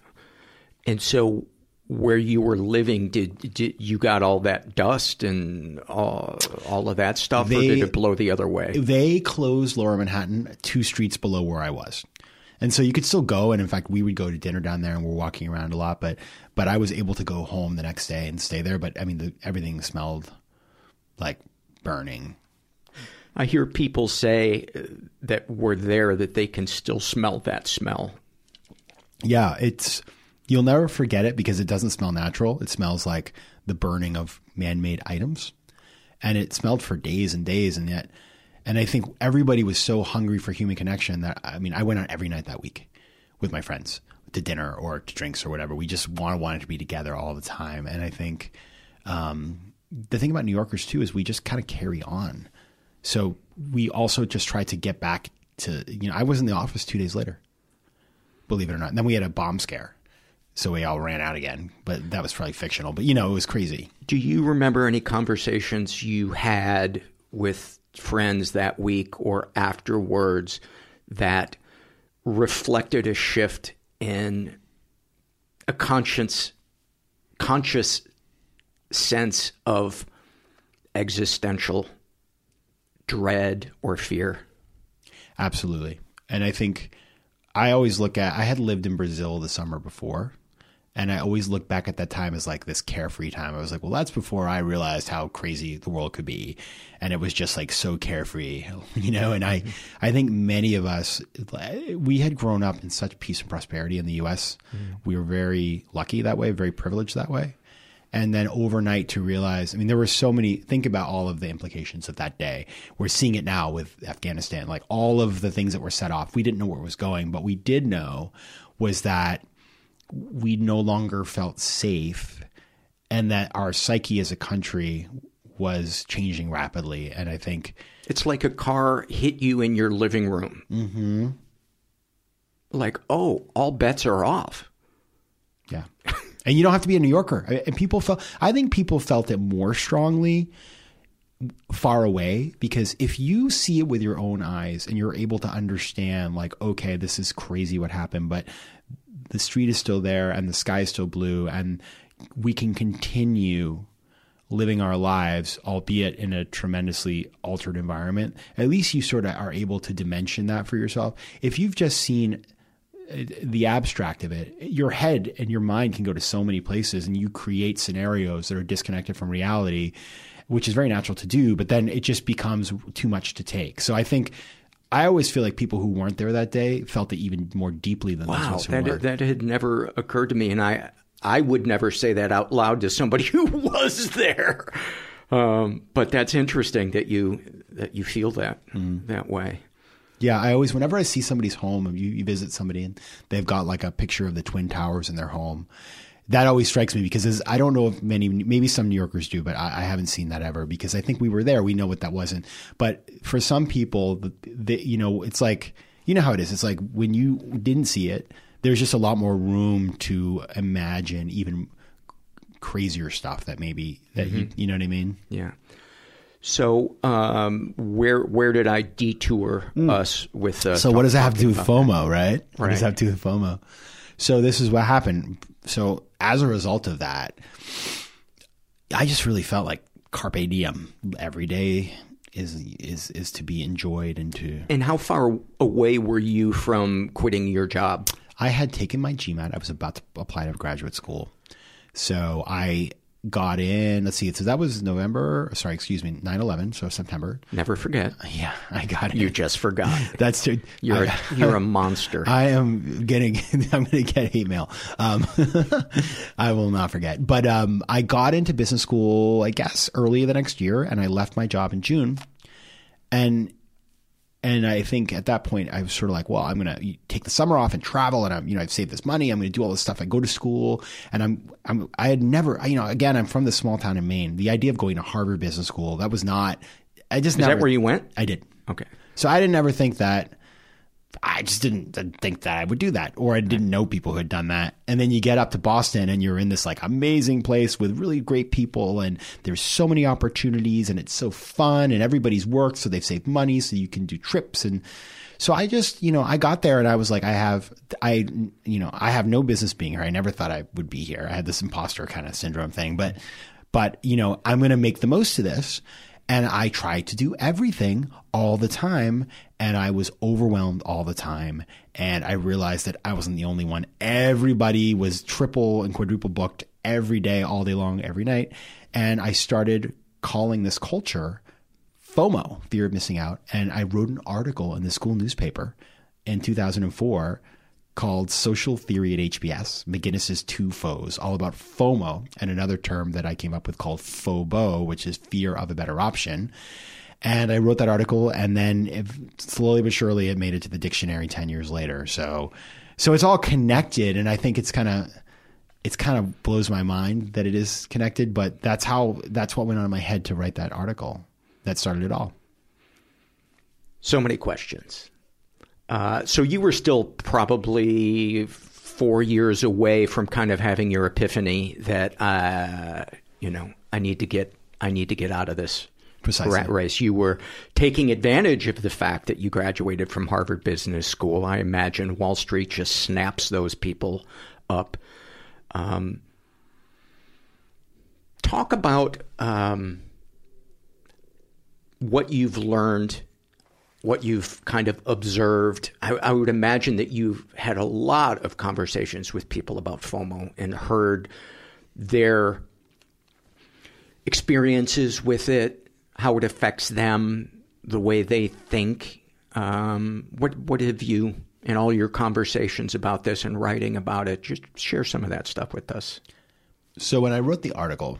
And so where you were living, did, did you got all that dust and all, all of that stuff, they, or did it blow the other way? They closed Lower Manhattan two streets below where I was. And so you could still go. And in fact, we would go to dinner down there and we're walking around a lot. But but I was able to go home the next day and stay there. But I mean, the, everything smelled like burning. I hear people say that were there that they can still smell that smell. Yeah, it's... You'll never forget it because it doesn't smell natural. It smells like the burning of man-made items. And it smelled for days and days. And yet, and I think everybody was so hungry for human connection that, I mean, I went out every night that week with my friends to dinner or to drinks or whatever. We just wanted, wanted to be together all the time. And I think um, the thing about New Yorkers too is we just kind of carry on. So we also just tried to get back to, you know, I was in the office two days later, believe it or not. And then we had a bomb scare. So we all ran out again, but that was probably fictional. But, you know, it was crazy. Do you remember any conversations you had with friends that week or afterwards that reflected a shift in a conscious, conscious sense of existential dread or fear? Absolutely. And I think I always look at, I had lived in Brazil the summer before, and I always look back at that time as like this carefree time. I was like, well, that's before I realized how crazy the world could be. And it was just like so carefree, you know? And I, I think many of us, we had grown up in such peace and prosperity in the U S. Mm. We were very lucky that way, very privileged that way. And then overnight to realize, I mean, there were so many, think about all of the implications of that day. We're seeing it now with Afghanistan, like all of the things that were set off. We didn't know where it was going, but we did know was that we no longer felt safe and that our psyche as a country was changing rapidly. And I think it's like a car hit you in your living room. Mm-hmm. Like, oh, all bets are off. Yeah. And you don't have to be a New Yorker. And people felt, I think people felt it more strongly far away, because if you see it with your own eyes and you're able to understand like, okay, this is crazy what happened, but the street is still there and the sky is still blue and we can continue living our lives, albeit in a tremendously altered environment. At least you sort of are able to dimension that for yourself. If you've just seen the abstract of it, your head and your mind can go to so many places and you create scenarios that are disconnected from reality, which is very natural to do, but then it just becomes too much to take. So I think I always feel like people who weren't there that day felt it even more deeply than wow, those of us who that, were. that had never occurred to me, and I I would never say that out loud to somebody who was there. Um, but that's interesting that you that you feel that mm. that way. Yeah, I always, whenever I see somebody's home, you, you visit somebody and they've got like a picture of the Twin Towers in their home, that always strikes me because I don't know if many, maybe some New Yorkers do, but I, I haven't seen that ever because I think we were there. We know what that wasn't. But for some people, the, the, you know, it's like, you know how it is. It's like when you didn't see it, there's just a lot more room to imagine even crazier stuff that maybe, that mm-hmm. you, you know what I mean? Yeah. So um, where where did I detour mm. us with? Uh, so what does that have to do with FOMO, that? right? Right. What does that have to do with FOMO? So this is what happened. So as a result of that, I just really felt like carpe diem. Every day is is is to be enjoyed and to. And how far away were you from quitting your job? I had taken my GMAT. I was about to apply to graduate school, so I got in. Let's see. So that was November. Sorry, excuse me, nine eleven. So September. Never forget. Yeah, I got it. You just forgot. That's true. You're I, a, you're a monster. I am getting. I'm going to get hate mail. Um, I will not forget. But um, I got into business school, I guess, early the next year, and I left my job in June. And and I think at that point I was sort of like, well, I'm going to take the summer off and travel, and I'm, you know, I've saved this money. I'm going to do all this stuff. I go to school, and I'm, I'm, I had never, you know, again, I'm from this small town in Maine. The idea of going to Harvard Business School, that was not, I just Is never. that where you went? I did. Okay. So I didn't ever think that, I just didn't, didn't think that I would do that, or I didn't know people who had done that. And then you get up to Boston and you're in this like amazing place with really great people, and there's so many opportunities, and it's so fun, and everybody's worked, so they've saved money so you can do trips. And so I just, you know, I got there and I was like, I have, I, you know, I have no business being here. I never thought I would be here. I had this imposter kind of syndrome thing, but, but, you know, I'm going to make the most of this. And I tried to do everything all the time, and I was overwhelmed all the time. And I realized that I wasn't the only one. Everybody was triple and quadruple booked every day, all day long, every night. And I started calling this culture FOMO, fear of missing out. And I wrote an article in the school newspaper in two thousand four called Social Theory at H B S, McGinnis's Two Foes, all about FOMO, and another term that I came up with called FOBO, which is fear of a better option. And I wrote that article, and then it, slowly but surely it made it to the dictionary ten years later. So so it's all connected, and I think it's kind of it's kind of blows my mind that it is connected, but that's how that's what went on in my head to write that article that started it all. So many questions. Uh, so you were still probably four years away from kind of having your epiphany that, uh, you know, I need to get, I need to get out of this Precisely. rat race. You were taking advantage of the fact that you graduated from Harvard Business School. I imagine Wall Street just snaps those people up. Um, talk about, um, what you've learned, what you've kind of observed. I, I would imagine that you've had a lot of conversations with people about FOMO and heard their experiences with it, how it affects them, the way they think. Um, what what have you, in all your conversations about this and writing about it, just share some of that stuff with us. So when I wrote the article,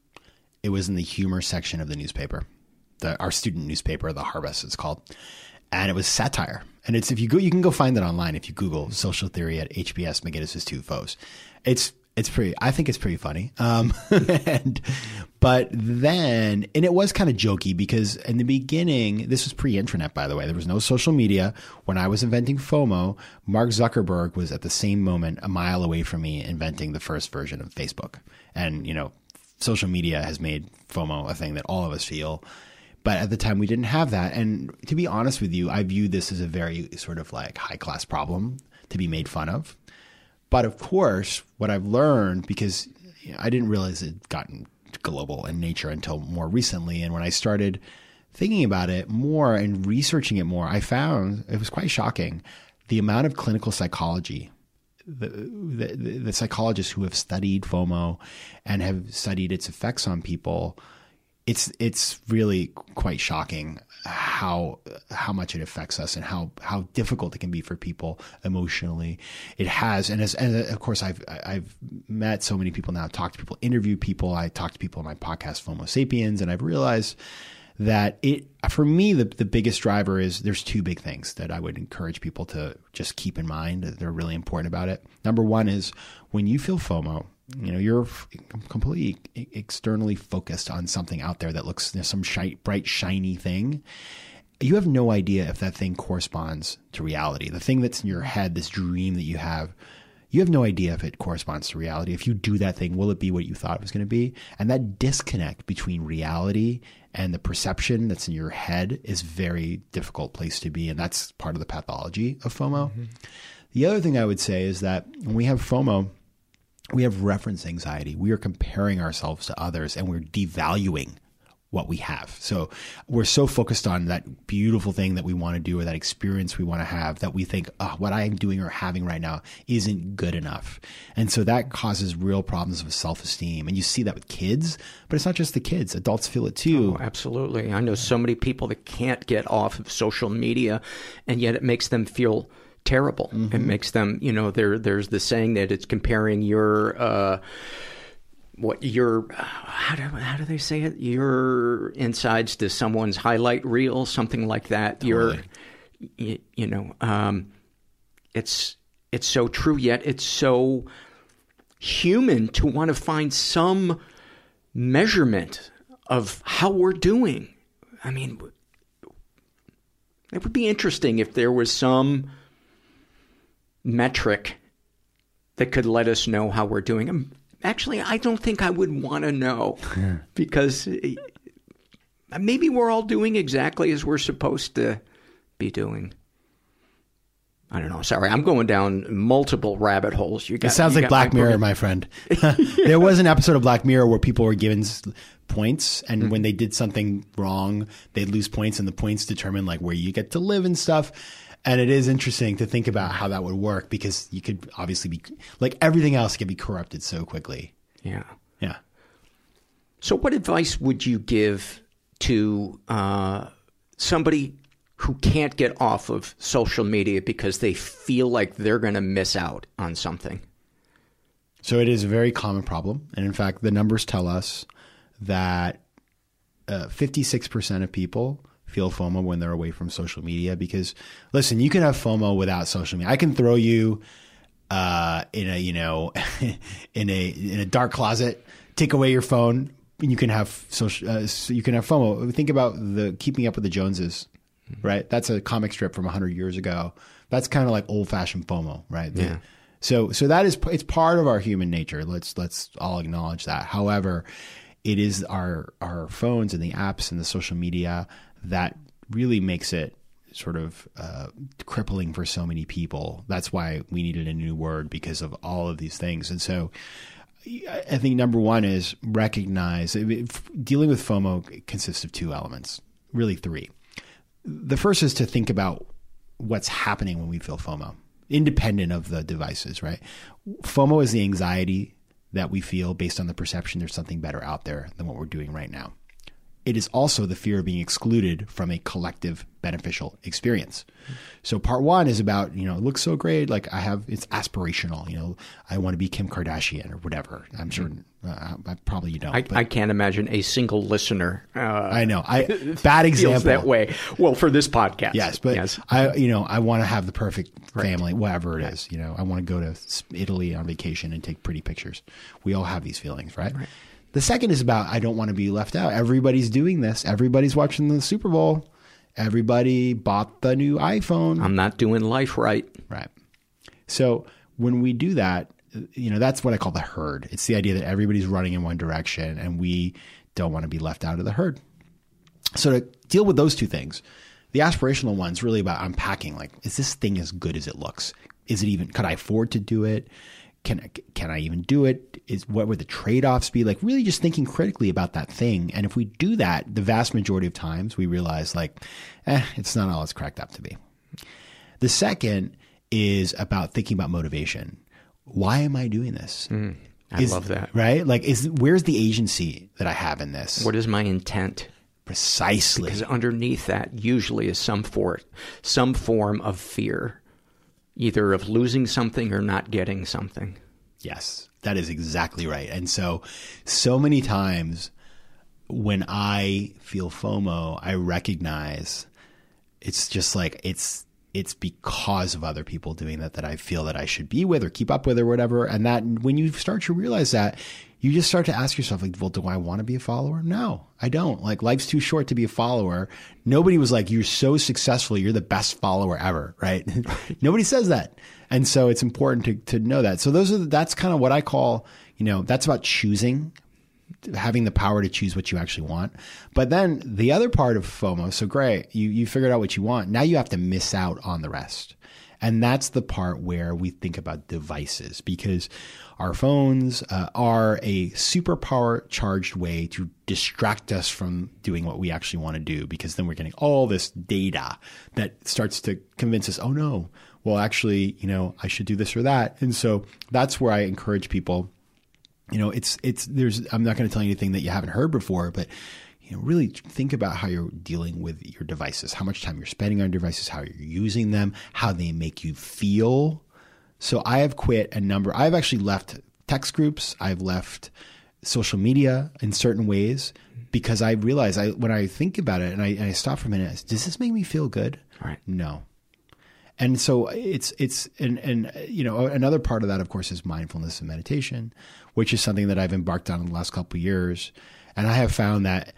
it was in the humor section of the newspaper, the, our student newspaper, The Harvest it's called. And it was satire. And it's, if you go, you can go find that online. If you Google social theory at H B S McGinnis's Two Foes, it's, it's pretty, I think it's pretty funny. Um, and, but then, and it was kind of jokey because in the beginning, this was pre-internet, by the way, there was no social media. When I was inventing FOMO, Mark Zuckerberg was at the same moment a mile away from me inventing the first version of Facebook. And, you know, social media has made FOMO a thing that all of us feel. But at the time, we didn't have that. And to be honest with you, I view this as a very sort of like high-class problem to be made fun of. But of course, what I've learned, because you know, I didn't realize it had gotten global in nature until more recently. And when I started thinking about it more and researching it more, I found it was quite shocking the amount of clinical psychology. The, the, the psychologists who have studied FOMO and have studied its effects on people, it's it's really quite shocking how how much it affects us and how, how difficult it can be for people emotionally. It has, and as and of course I've I've met so many people now, talked to people, interviewed people. I talked to people on my podcast FOMO Sapiens, and I've realized that it, for me, the, the biggest driver is there's two big things that I would encourage people to just keep in mind. They're really important about it. Number one is when you feel FOMO, you know, you're completely externally focused on something out there that looks, you know, some shi- bright, shiny thing. You have no idea if that thing corresponds to reality. The thing that's in your head, this dream that you have, you have no idea if it corresponds to reality. If you do that thing, will it be what you thought it was going to be? And that disconnect between reality and the perception that's in your head is a very difficult place to be. And that's part of the pathology of FOMO. Mm-hmm. The other thing I would say is that when we have FOMO, we have reference anxiety. We are comparing ourselves to others and we're devaluing what we have. So we're so focused on that beautiful thing that we want to do or that experience we want to have that we think, oh, what I'm doing or having right now isn't good enough. And so that causes real problems with self-esteem. And you see that with kids, but it's not just the kids. Adults feel it too. Oh, absolutely. I know so many people that can't get off of social media, and yet it makes them feel terrible. Mm-hmm. It makes them, you know, there. there's the saying that it's comparing your... Uh, what your, how do, how do they say it? Your insides to someone's highlight reel, something like that. Totally. You're, you, you know, um, it's, it's so true, yet it's so human to want to find some measurement of how we're doing. I mean, it would be interesting if there was some metric that could let us know how we're doing. Actually, I don't think I would want to know yeah. because maybe we're all doing exactly as we're supposed to be doing. I don't know. Sorry, I'm going down multiple rabbit holes. You got, it sounds you like Black my Mirror, my friend. There was an episode of Black Mirror where people were given points, and mm-hmm. when they did something wrong, they'd lose points, and the points determine like where you get to live and stuff. And it is interesting to think about how that would work because you could obviously be like everything else can be corrupted so quickly. Yeah. Yeah. So what advice would you give to uh, somebody who can't get off of social media because they feel like they're going to miss out on something? So it is a very common problem. And in fact, the numbers tell us that uh, fifty-six percent of people feel FOMO when they're away from social media because, listen, you can have FOMO without social media. I can throw you uh, in a, you know, in a in a dark closet, take away your phone, and you can have social. Uh, you can have FOMO. Think about the Keeping Up with the Joneses, right? That's a comic strip from a hundred years ago. That's kind of like old fashioned FOMO, right? Yeah. The, so so that is it's part of our human nature. Let's let's all acknowledge that. However, it is our our phones and the apps and the social media that really makes it sort of uh, crippling for so many people. That's why we needed a new word because of all of these things. And so I think number one is recognize dealing with FOMO consists of two elements. really three. The first is to think about what's happening when we feel FOMO, independent of the devices, right? FOMO is the anxiety that we feel based on the perception there's something better out there than what we're doing right now. It is also the fear of being excluded from a collective beneficial experience. So part one is about, you know, it looks so great. Like I have, it's aspirational, you know, I want to be Kim Kardashian or whatever. I'm sure, uh, I, probably you don't. I, but, I can't imagine a single listener. Uh, I know. I bad example. Feels that way. Well, for this podcast. Yes. But yes. I, you know, I want to have the perfect family, right. whatever it right. is. You know, I want to go to Italy on vacation and take pretty pictures. We all have these feelings, right? right. The second is about, I don't want to be left out. Everybody's doing this. Everybody's watching the Super Bowl. Everybody bought the new iPhone. I'm not doing life right. Right. So when we do that, you know, that's what I call the herd. It's the idea that everybody's running in one direction and we don't want to be left out of the herd. So to deal with those two things, the aspirational one's really about unpacking, like, is this thing as good as it looks? Is it even, could I afford to do it? Can, can I even do it? Is what would the trade-offs be? Like really just thinking critically about that thing. And if we do that, the vast majority of times we realize like, eh, it's not all it's cracked up to be. The second is about thinking about motivation. Why am I doing this? Mm, I is, love that. Right? Like is, where's the agency that I have in this? What is my intent? Precisely. Because underneath that usually is some for, some form of fear. Either of losing something or not getting something. Yes, that is exactly right. And so, so many times when I feel FOMO, I recognize it's just like, it's, it's because of other people doing that, that I feel that I should be with or keep up with or whatever. And that when you start to realize that, you just start to ask yourself, like, well, do I want to be a follower? No, I don't. Like, life's too short to be a follower. Nobody was like, you're so successful, you're the best follower ever, right? Nobody says that. And so it's important to to know that. So those are, that's kind of what I call, you know, that's about choosing, having the power to choose what you actually want. But then the other part of FOMO, so great, you, you figured out what you want. Now you have to miss out on the rest. And that's the part where we think about devices, because our phones uh, are a superpower charged way to distract us from doing what we actually want to do, because then we're getting all this data that starts to convince us, oh no, well actually, you know, I should do this or that. And so that's where I encourage people, you know, it's, it's, there's, I'm not going to tell you anything that you haven't heard before, but you know, really think about how you're dealing with your devices, how much time you're spending on devices, how you're using them, how they make you feel. So I have quit a number. I've actually left text groups. I've left social media in certain ways because I realize I, when I think about it and I, and I stop for a minute, does this make me feel good? Right. No. And so it's, it's, and, and, you know, another part of that, of course, is mindfulness and meditation, which is something that I've embarked on in the last couple of years. And I have found that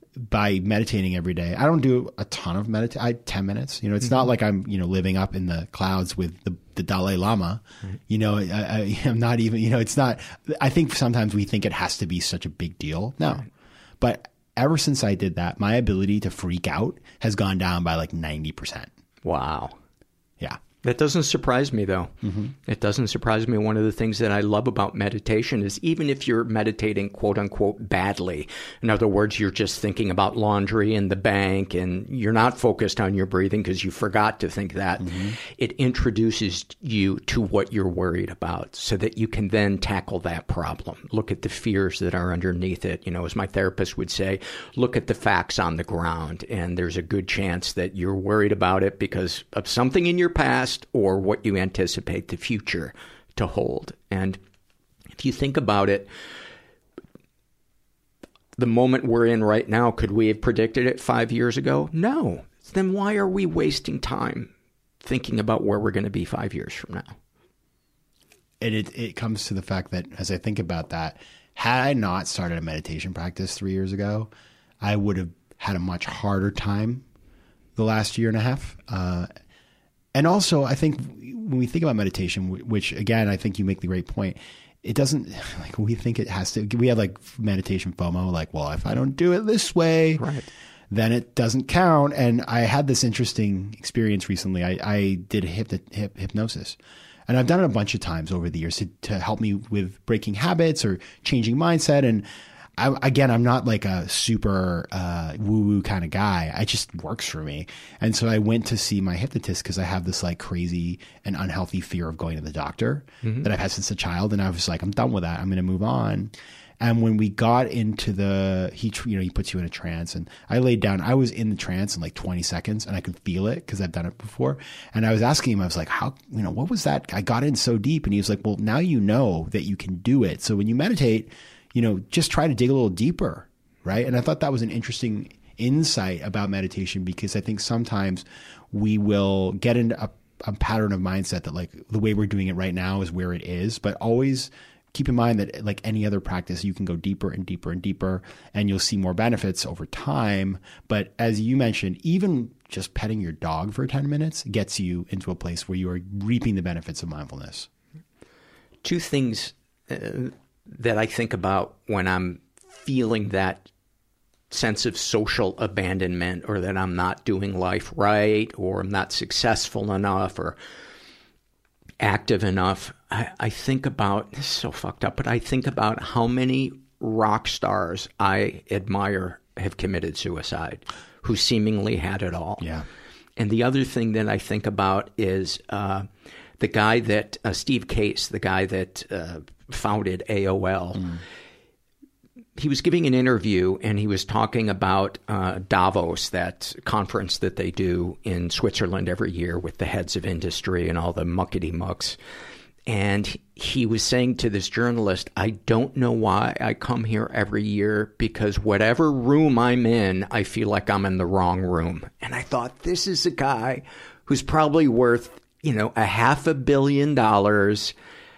by meditating every day, I don't do a ton of meditation. I ten minutes. You know, it's mm-hmm. not like I'm, you know, living up in the clouds with the, the Dalai Lama. Right. You know, I, I, I'm not even, you know, it's not, I think sometimes we think it has to be such a big deal. No. Right. But ever since I did that, my ability to freak out has gone down by like ninety percent. Wow. Yeah. That doesn't surprise me, though. Mm-hmm. It doesn't surprise me. One of the things that I love about meditation is even if you're meditating, quote unquote, badly, in other words, you're just thinking about laundry and the bank and you're not focused on your breathing because you forgot to think that, mm-hmm. it introduces you to what you're worried about so that you can then tackle that problem. Look at the fears that are underneath it. You know, as my therapist would say, look at the facts on the ground. And there's a good chance that you're worried about it because of something in your past or what you anticipate the future to hold. And if you think about it, the moment we're in right now, could we have predicted it five years ago? No. Then why are we wasting time thinking about where we're going to be five years from now? And it, it comes to the fact that as I think about that, had I not started a meditation practice three years ago, I would have had a much harder time the last year and a half. Uh, And also, I think when we think about meditation, which again, I think you make the great point, it doesn't, like we think it has to, we have like meditation FOMO, like, well, if I don't do it this way, right. then it doesn't count. And I had this interesting experience recently. I, I did hypno, hip, hypnosis. And I've done it a bunch of times over the years to, to help me with breaking habits or changing mindset. And I, again, I'm not like a super uh, woo-woo kind of guy. It just works for me. And so I went to see my hypnotist because I have this like crazy and unhealthy fear of going to the doctor mm-hmm. that I've had since a child. And I was like, I'm done with that. I'm going to move on. And when we got into the, he, you know, he puts you in a trance, and I laid down, I was in the trance in like twenty seconds, and I could feel it because I've done it before. And I was asking him, I was like, how, you know, what was that? I got in so deep. And he was like, well, now you know that you can do it. So when you meditate, you know, just try to dig a little deeper. Right. And I thought that was an interesting insight about meditation, because I think sometimes we will get into a, a pattern of mindset that like the way we're doing it right now is where it is, but always keep in mind that like any other practice, you can go deeper and deeper and deeper, and you'll see more benefits over time. But as you mentioned, even just petting your dog for ten minutes gets you into a place where you are reaping the benefits of mindfulness. Two things uh, that I think about when I'm feeling that sense of social abandonment, or that I'm not doing life right, or I'm not successful enough, or active enough. I, I think about, this is so fucked up, but I think about how many rock stars I admire have committed suicide, who seemingly had it all. Yeah. And the other thing that I think about is uh, the guy that, uh, Steve Case, the guy that uh, founded A O L, mm. he was giving an interview, and he was talking about uh, Davos, that conference that they do in Switzerland every year with the heads of industry and all the muckety-mucks. And he was saying to this journalist, I don't know why I come here every year, because whatever room I'm in, I feel like I'm in the wrong room. And I thought, this is a guy who's probably worth, you know, a half a billion dollars.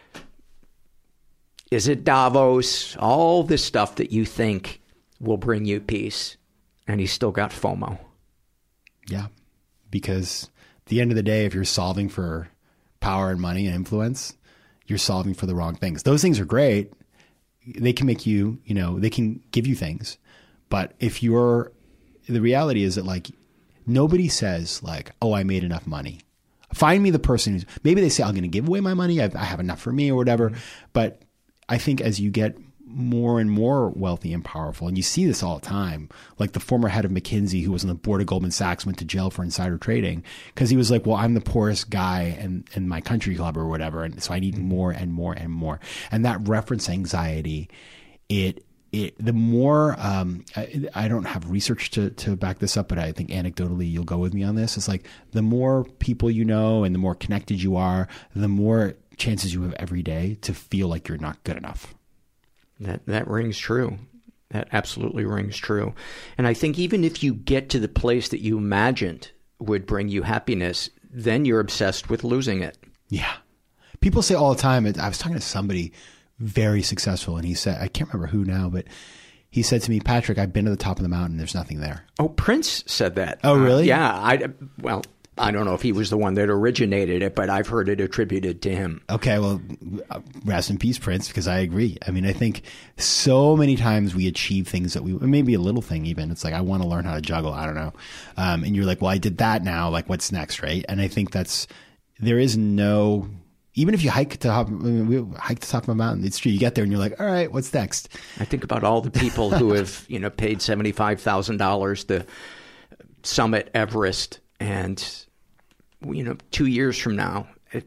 Is it Davos? All this stuff that you think will bring you peace. And he's still got FOMO. Yeah. Because at the end of the day, if you're solving for power and money and influence, you're solving for the wrong things. Those things are great. They can make you, you know, they can give you things. But if you're, the reality is that like, nobody says like, oh, I made enough money. Find me the person who's, maybe they say, I'm going to give away my money. I, I have enough for me or whatever. Mm-hmm. But I think as you get more and more wealthy and powerful, and you see this all the time, like the former head of McKinsey who was on the board of Goldman Sachs went to jail for insider trading because he was like, well, I'm the poorest guy in, in my country club or whatever. And so I need more and more and more. And that reference anxiety, it, it, the more, um, I, I don't have research to, to back this up, but I think anecdotally you'll go with me on this. It's like the more people you know and the more connected you are, the more chances you have every day to feel like you're not good enough. That that rings true. That absolutely rings true. And I think even if you get to the place that you imagined would bring you happiness, then you're obsessed with losing it. Yeah. People say all the time, I was talking to somebody very successful, and he said, I can't remember who now, but he said to me, Patrick, I've been to the top of the mountain. There's nothing there. Oh, Prince said that. Oh, really? Uh, yeah. I, well, I don't know if he was the one that originated it, but I've heard it attributed to him. Okay, well, rest in peace, Prince, because I agree. I mean, I think so many times we achieve things that we, maybe a little thing even, it's like, I want to learn how to juggle, I don't know. Um, and you're like, well, I did that now, like what's next, right? And I think that's, there is no, even if you hike to top, I mean, we hike to the top of a mountain, it's true, you get there and you're like, all right, what's next? I think about all the people who have, you know, paid seventy-five thousand dollars to summit Everest. And, you know, two years from now, it,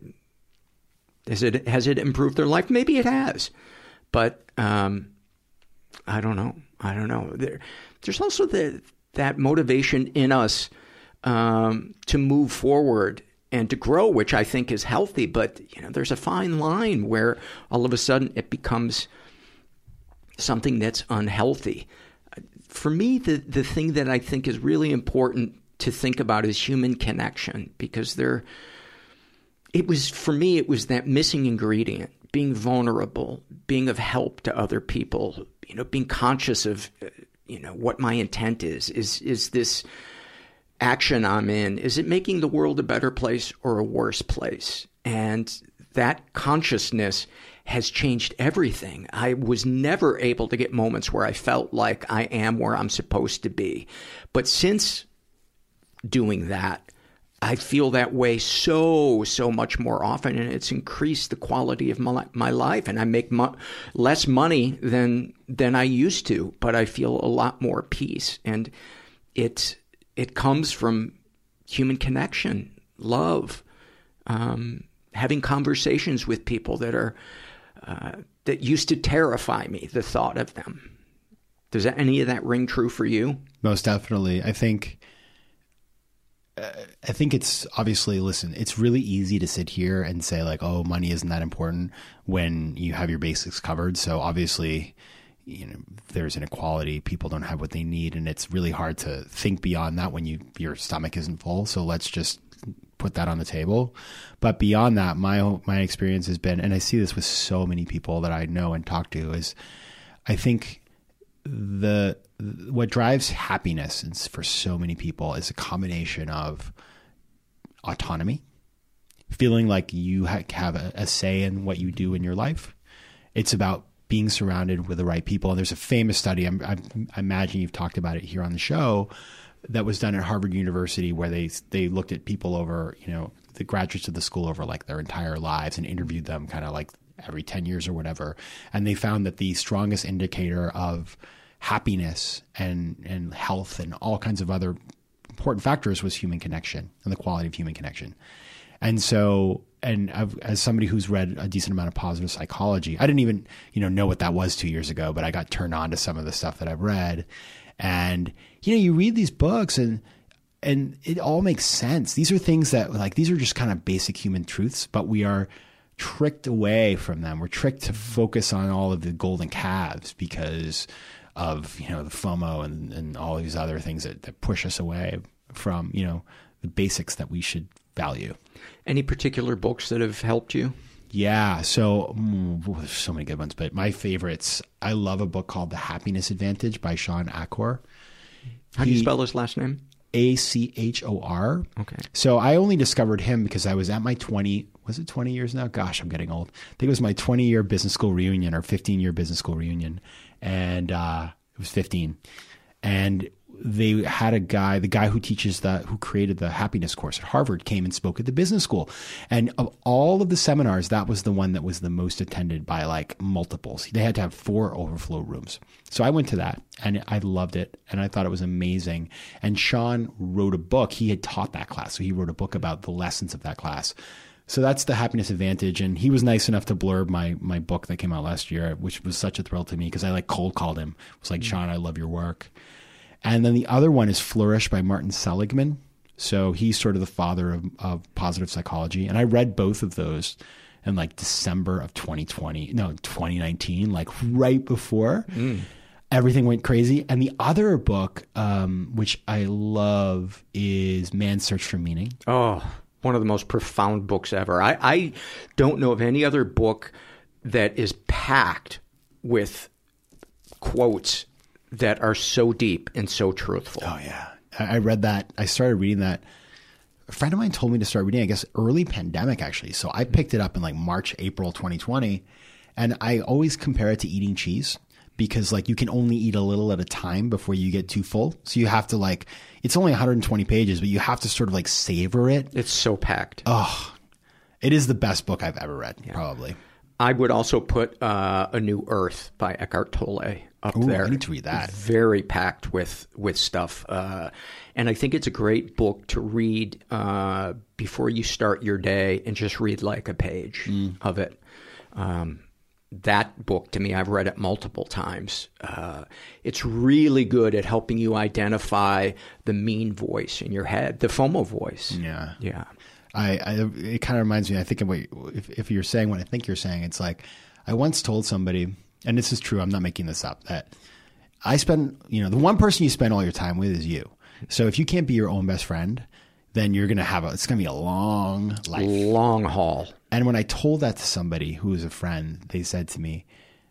has it has it improved their life? Maybe it has. But um, I don't know. I don't know. There, there's also the, that motivation in us um, to move forward and to grow, which I think is healthy. But, you know, there's a fine line where all of a sudden it becomes something that's unhealthy. For me, the, the thing that I think is really important to think about is human connection, because there, it was, for me, it was that missing ingredient, being vulnerable, being of help to other people, you know, being conscious of, you know, what my intent is. Is, is this action I'm in, is it making the world a better place or a worse place? And that consciousness has changed everything. I was never able to get moments where I felt like I am where I'm supposed to be. But since doing that, I feel that way so, so much more often, and it's increased the quality of my, my life. And I make mo- less money than than I used to, but I feel a lot more peace. And it it comes from human connection, love, um, having conversations with people that are uh, that used to terrify me, the thought of them. Does that, any of that ring true for you? Most definitely. I think. I think it's obviously, listen, it's really easy to sit here and say like, oh, money isn't that important when you have your basics covered. So obviously, you know, there's inequality. People don't have what they need. And it's really hard to think beyond that when you your stomach isn't full. So let's just put that on the table. But beyond that, my my experience has been, and I see this with so many people that I know and talk to, is I think the what drives happiness for so many people is a combination of autonomy, feeling like you ha- have a, a say in what you do in your life. It's about being surrounded with the right people. And there's a famous study, I'm, I'm, I imagine you've talked about it here on the show, that was done at Harvard University, where they they looked at people over, you know, the graduates of the school over like their entire lives and interviewed them kind of like every ten years or whatever. And they found that the strongest indicator of happiness and, and health and all kinds of other important factors was human connection and the quality of human connection. And so, and I've, as somebody who's read a decent amount of positive psychology, I didn't even, you know, know what that was two years ago, but I got turned on to some of the stuff that I've read. And, you know, you read these books and, and it all makes sense. These are things that like, these are just kind of basic human truths, but we are tricked away from them. We're tricked to focus on all of the golden calves because of, you know, the FOMO and, and all these other things that, that push us away from, you know, the basics that we should value. Any particular books that have helped you? Yeah. So mm, there's so many good ones, but my favorites, I love a book called The Happiness Advantage by Sean Achor. How do you spell his last name? A C H O R. Okay. So I only discovered him because I was at my twenty, was it twenty years now? Gosh, I'm getting old. I think it was my twenty year business school reunion or fifteen year business school reunion. And uh, it was fifteen. And they had a guy, the guy who teaches the, who created the happiness course at Harvard came and spoke at the business school. And of all of the seminars, that was the one that was the most attended by like multiples. They had to have four overflow rooms. So I went to that and I loved it. And I thought it was amazing. And Sean wrote a book. He had taught that class. So he wrote a book about the lessons of that class. So that's The Happiness Advantage. And he was nice enough to blurb my, my book that came out last year, which was such a thrill to me because I like cold called him. I was like, Sean, I love your work. And then the other one is Flourish by Martin Seligman. So he's sort of the father of, of positive psychology. And I read both of those in like December of twenty twenty, no, twenty nineteen, like right before mm. everything went crazy. And the other book, um, which I love, is Man's Search for Meaning. Oh, one of the most profound books ever. I, I don't know of any other book that is packed with quotes that are so deep and so truthful. Oh, yeah. I read that. I started reading that. A friend of mine told me to start reading, I guess, early pandemic, actually. So I picked it up in like March, April twenty twenty. And I always compare it to eating cheese because like you can only eat a little at a time before you get too full. So you have to like, it's only one hundred twenty pages, but you have to sort of like savor it. It's so packed. Oh, it is the best book I've ever read, yeah. Probably. I would also put uh, A New Earth by Eckhart Tolle up Ooh, there. I need to read that. Very packed with with stuff, uh, and I think it's a great book to read uh, before you start your day and just read like a page mm. of it. Um, that book, to me, I've read it multiple times. Uh, it's really good at helping you identify the mean voice in your head, the FOMO voice. Yeah, yeah. I, I it kind of reminds me, I think of what, if, if you're saying what I think you're saying, it's like, I once told somebody, and this is true, I'm not making this up, that I spend, you know, the one person you spend all your time with is you. So if you can't be your own best friend, then you're going to have a, it's going to be a long life. Long haul. And when I told that to somebody who was a friend, they said to me,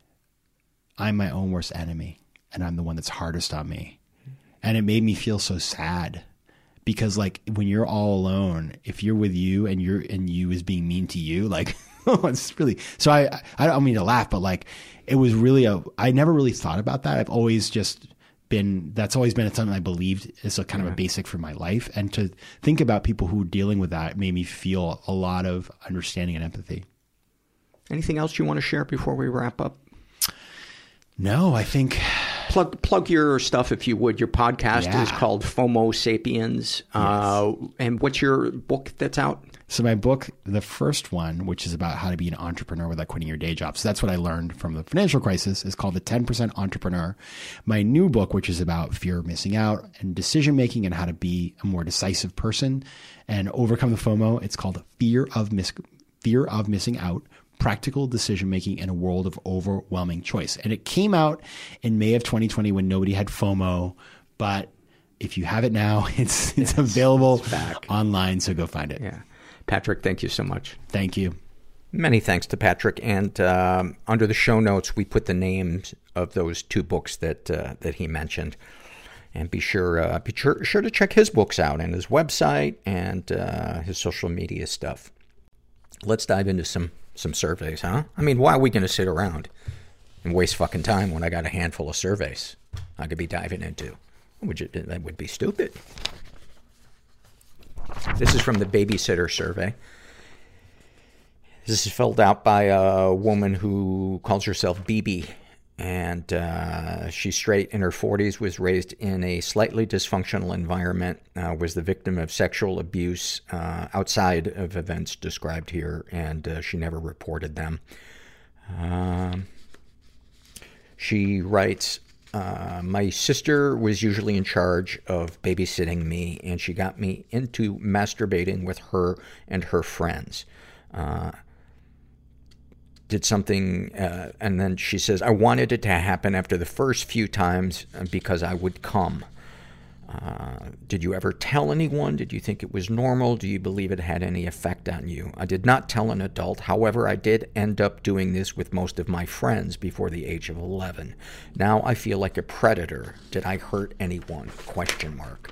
I'm my own worst enemy, and I'm the one that's hardest on me. And it made me feel so sad. Because like when you're all alone, if you're with you and you're and you is being mean to you, like oh, it's really so. I I don't mean to laugh, but like it was really a. I never really thought about that. I've always just been, that's always been something I believed is a kind yeah. of a basic for my life. And to think about people who are dealing with that made me feel a lot of understanding and empathy. Anything else you want to share before we wrap up? No, I think... Plug plug your stuff, if you would. Your podcast yeah. is called FOMO Sapiens. Yes. Uh, and what's your book that's out? So my book, the first one, which is about how to be an entrepreneur without quitting your day job. So that's what I learned from the financial crisis, is called The ten percent Entrepreneur. My new book, which is about fear of missing out and decision making and how to be a more decisive person and overcome the FOMO, it's called Fear of Miss Fear of Missing Out. Practical decision making in a world of overwhelming choice. And it came out in May of twenty twenty when nobody had FOMO, but if you have it now, it's it's yes, available it's back. online, so go find it. Yeah. Patrick, thank you so much. Thank you. Many thanks to Patrick. And um, under the show notes, we put the names of those two books that uh, that he mentioned. And be sure uh, be sure, sure to check his books out and his website and uh, his social media stuff. Let's dive into some Some surveys, huh? I mean, why are we going to sit around and waste fucking time when I got a handful of surveys I could be diving into? Would you, that would be stupid. This is from the Babysitter Survey. This is filled out by a woman who calls herself B B. And uh, she's straight, in her forties, was raised in a slightly dysfunctional environment, uh, was the victim of sexual abuse uh, outside of events described here, and uh, she never reported them. Um, she writes, uh, my sister was usually in charge of babysitting me, and she got me into masturbating with her and her friends. Uh, did something, uh, and then she says, I wanted it to happen after the first few times because I would come. Uh, did you ever tell anyone? Did you think it was normal? Do you believe it had any effect on you? I did not tell an adult. However, I did end up doing this with most of my friends before the age of eleven. Now I feel like a predator. Did I hurt anyone? Question mark.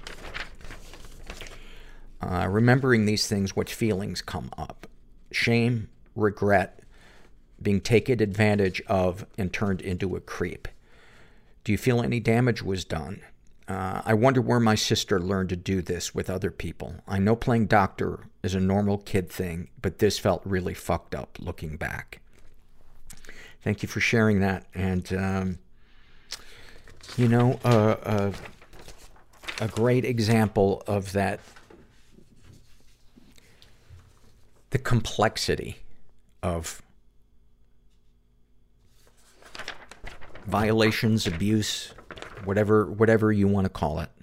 Uh, remembering these things, what feelings come up? Shame, regret, being taken advantage of and turned into a creep. Do you feel any damage was done? Uh, I wonder where my sister learned to do this with other people. I know playing doctor is a normal kid thing, but this felt really fucked up looking back. Thank you for sharing that. And, um, you know, uh, uh, a great example of that, the complexity of violations, abuse, whatever whatever you want to call it.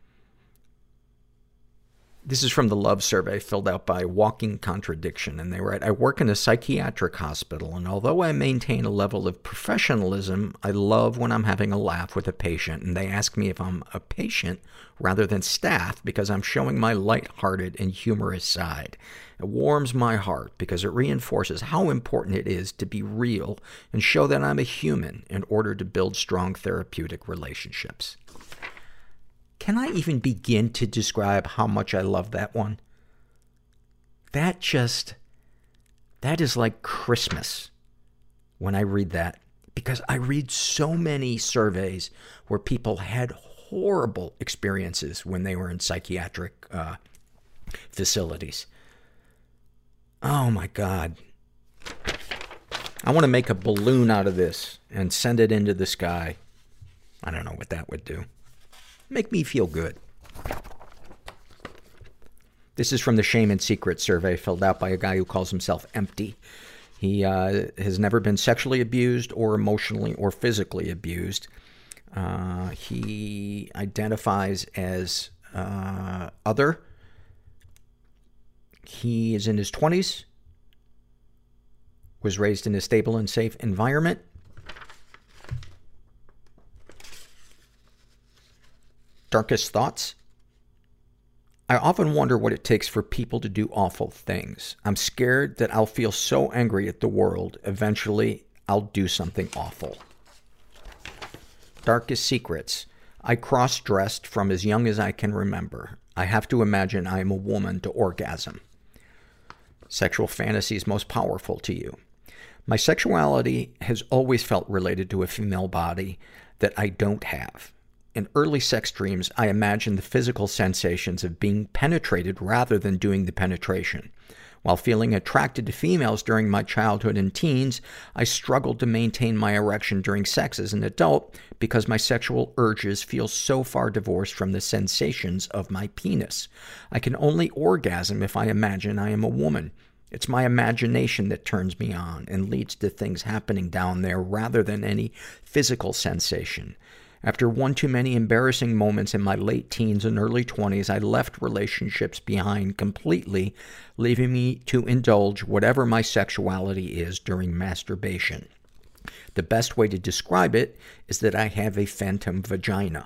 This is from the Love Survey, filled out by Walking Contradiction, and they write, I work in a psychiatric hospital, and although I maintain a level of professionalism, I love when I'm having a laugh with a patient, and they ask me if I'm a patient rather than staff because I'm showing my lighthearted and humorous side. It warms my heart because it reinforces how important it is to be real and show that I'm a human in order to build strong therapeutic relationships. Can I even begin to describe how much I love that one? That just, that is like Christmas when I read that, because I read so many surveys where people had horrible experiences when they were in psychiatric uh, facilities. Oh my God. I want to make a balloon out of this and send it into the sky. I don't know what that would do. Make me feel good. This is from the Shame and Secret survey, filled out by a guy who calls himself Empty. He uh, has never been sexually abused or emotionally or physically abused. Uh, he identifies as uh, other. He is in his twenties, was raised in a stable and safe environment. Darkest thoughts. I often wonder what it takes for people to do awful things. I'm scared that I'll feel so angry at the world, eventually I'll do something awful. Darkest secrets. I cross-dressed from as young as I can remember. I have to imagine I am a woman to orgasm. Sexual fantasies most powerful to you. My sexuality has always felt related to a female body that I don't have. In early sex dreams, I imagined the physical sensations of being penetrated rather than doing the penetration. While feeling attracted to females during my childhood and teens, I struggled to maintain my erection during sex as an adult because my sexual urges feel so far divorced from the sensations of my penis. I can only orgasm if I imagine I am a woman. It's my imagination that turns me on and leads to things happening down there rather than any physical sensation. After one too many embarrassing moments in my late teens and early twenties, I left relationships behind completely, leaving me to indulge whatever my sexuality is during masturbation. The best way to describe it is that I have a phantom vagina.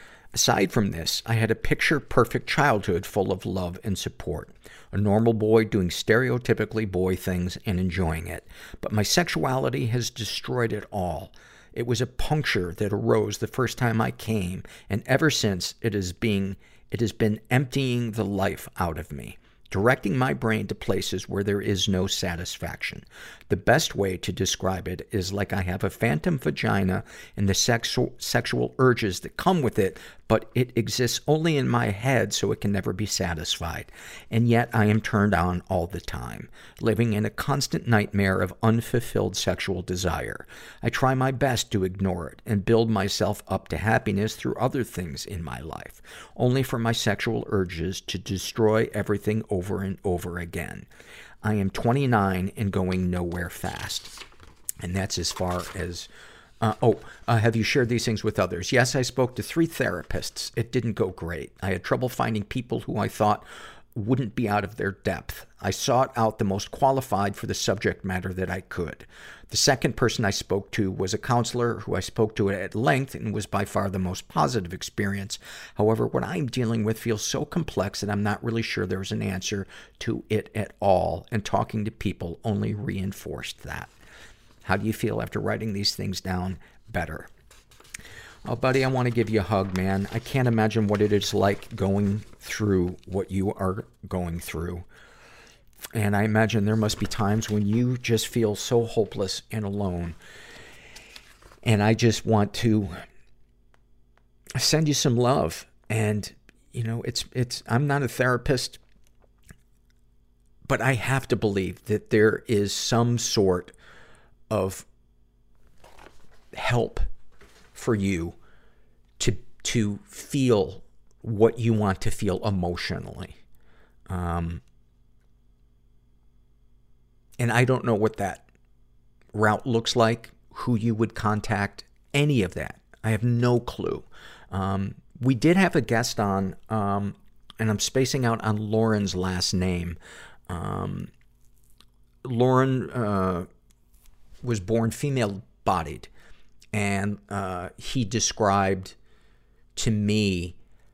Aside from this, I had a picture-perfect childhood full of love and support. A normal boy doing stereotypically boy things and enjoying it. But my sexuality has destroyed it all. It was a puncture that arose the first time I came, and ever since it is being, it has been emptying the life out of me, directing my brain to places where there is no satisfaction. The best way to describe it is like I have a phantom vagina and the sexual, sexual urges that come with it, but it exists only in my head, so it can never be satisfied. And yet I am turned on all the time, living in a constant nightmare of unfulfilled sexual desire. I try my best to ignore it and build myself up to happiness through other things in my life, only for my sexual urges to destroy everything over and over again. I am twenty-nine and going nowhere fast. And that's as far as... Uh, oh, uh, have you shared these things with others? Yes, I spoke to three therapists. It didn't go great. I had trouble finding people who I thought wouldn't be out of their depth. I sought out the most qualified for the subject matter that I could. The second person I spoke to was a counselor who I spoke to at length and was by far the most positive experience. However, what I'm dealing with feels so complex that I'm not really sure there's an answer to it at all, and talking to people only reinforced that. How do you feel after writing these things down? Better. Oh, buddy, I want to give you a hug, man. I can't imagine what it is like going through what you are going through. And I imagine there must be times when you just feel so hopeless and alone. And I just want to send you some love. And, you know, it's, it's, I'm not a therapist, but I have to believe that there is some sort of help for you to, to feel what you want to feel emotionally. Um, and I don't know what that route looks like, who you would contact, any of that. I have no clue. Um, we did have a guest on, um, and I'm spacing out on Lauren's last name. Um, Lauren, uh, was born female-bodied, and uh, he described to me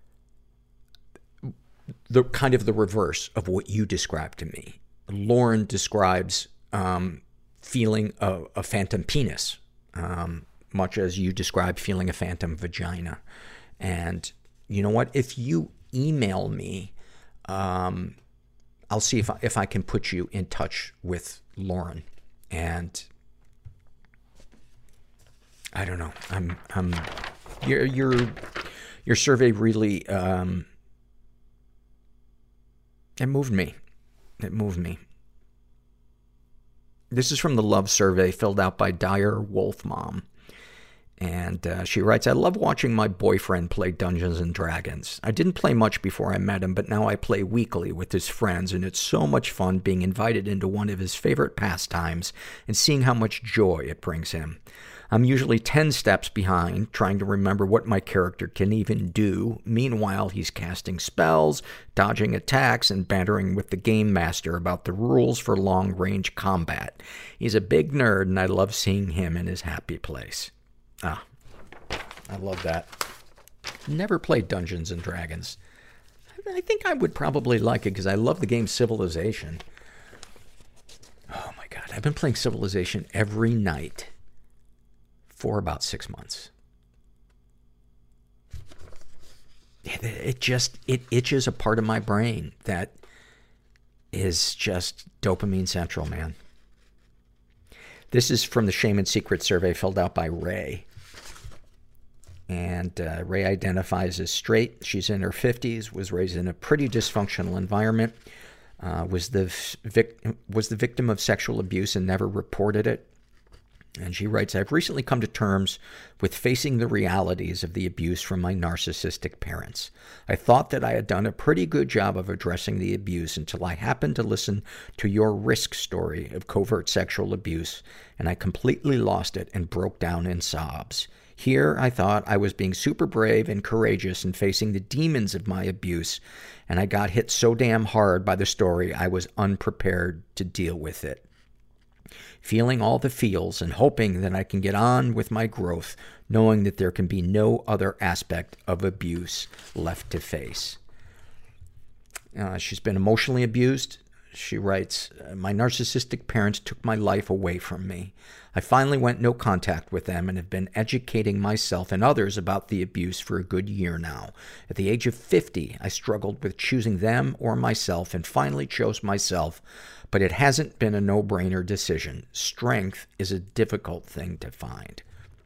the kind of the reverse of what you described to me. Lauren describes um, feeling a, a phantom penis, um, much as you describe feeling a phantom vagina. And you know what? If you email me, um, I'll see if I, if I can put you in touch with Lauren. And I don't know. I'm, I'm, your, your, your survey really, um, it moved me. It moved me. This is from the love survey filled out by Dire Wolf Mom. And uh, she writes, I love watching my boyfriend play Dungeons and Dragons. I didn't play much before I met him, but now I play weekly with his friends, and it's so much fun being invited into one of his favorite pastimes and seeing how much joy it brings him. I'm usually ten steps behind, trying to remember what my character can even do. Meanwhile, he's casting spells, dodging attacks, and bantering with the game master about the rules for long-range combat. He's a big nerd, and I love seeing him in his happy place. Ah, I love that. Never played Dungeons and Dragons. I think I would probably like it because I love the game Civilization. Oh my God, I've been playing Civilization every night for about six months. It just, it itches a part of my brain that is just dopamine central, man. This is from the Shame and Secret survey filled out by Ray. And uh, Ray identifies as straight. She's in her fifties, was raised in a pretty dysfunctional environment, uh, was the vic- was the victim of sexual abuse and never reported it. And she writes, I've recently come to terms with facing the realities of the abuse from my narcissistic parents. I thought that I had done a pretty good job of addressing the abuse until I happened to listen to your risk story of covert sexual abuse, and I completely lost it and broke down in sobs. Here, I thought I was being super brave and courageous in facing the demons of my abuse, and I got hit so damn hard by the story I was unprepared to deal with it. Feeling all the feels and hoping that I can get on with my growth, knowing that there can be no other aspect of abuse left to face. Uh, she's been emotionally abused. She writes, my narcissistic parents took my life away from me. I finally went no contact with them and have been educating myself and others about the abuse for a good year now. At the age of fifty, I struggled with choosing them or myself and finally chose myself, but it hasn't been a no-brainer decision. Strength is a difficult thing to find.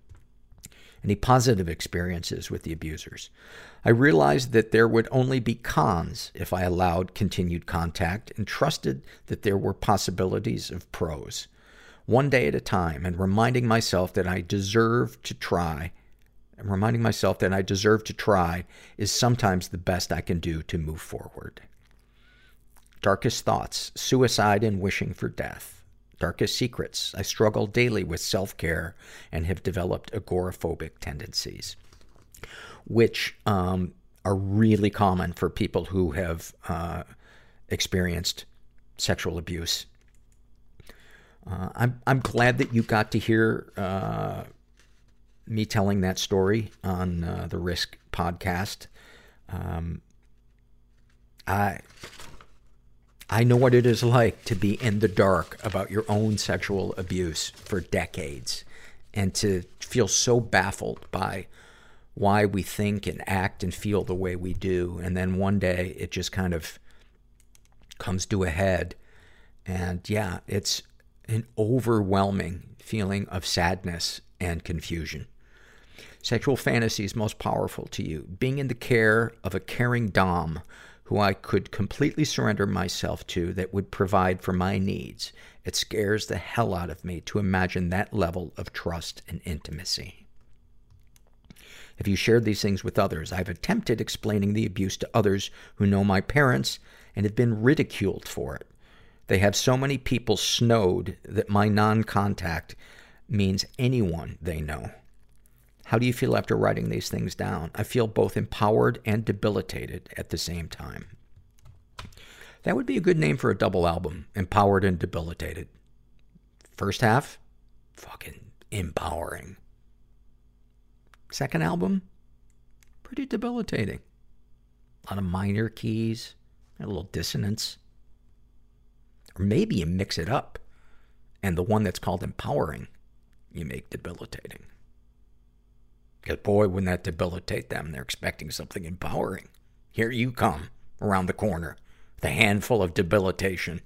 Any positive experiences with the abusers? I realized that there would only be cons if I allowed continued contact and trusted that there were possibilities of pros. One day at a time, and reminding myself that I deserve to try, and reminding myself that I deserve to try is sometimes the best I can do to move forward. Darkest thoughts, suicide and wishing for death. Darkest secrets, I struggle daily with self-care and have developed agoraphobic tendencies, which um, are really common for people who have uh, experienced sexual abuse. Uh, I'm I'm glad that you got to hear uh, me telling that story on uh, the Risk podcast. Um, I I know what it is like to be in the dark about your own sexual abuse for decades, and to feel so baffled by why we think and act and feel the way we do, and then one day it just kind of comes to a head, and yeah, it's an overwhelming feeling of sadness and confusion. Sexual fantasies most powerful to you. Being in the care of a caring dom who I could completely surrender myself to that would provide for my needs. It scares the hell out of me to imagine that level of trust and intimacy. Have you shared these things with others? I've attempted explaining the abuse to others who know my parents and have been ridiculed for it. They have so many people snowed that my non-contact means anyone they know. How do you feel after writing these things down? I feel both empowered and debilitated at the same time. That would be a good name for a double album, Empowered and Debilitated. First half, fucking empowering. Second album, pretty debilitating. A lot of minor keys, a little dissonance. Or maybe you mix it up, and the one that's called empowering, you make debilitating. Because boy, wouldn't that debilitate them. They're expecting something empowering. Here you come, around the corner, with a handful of debilitation.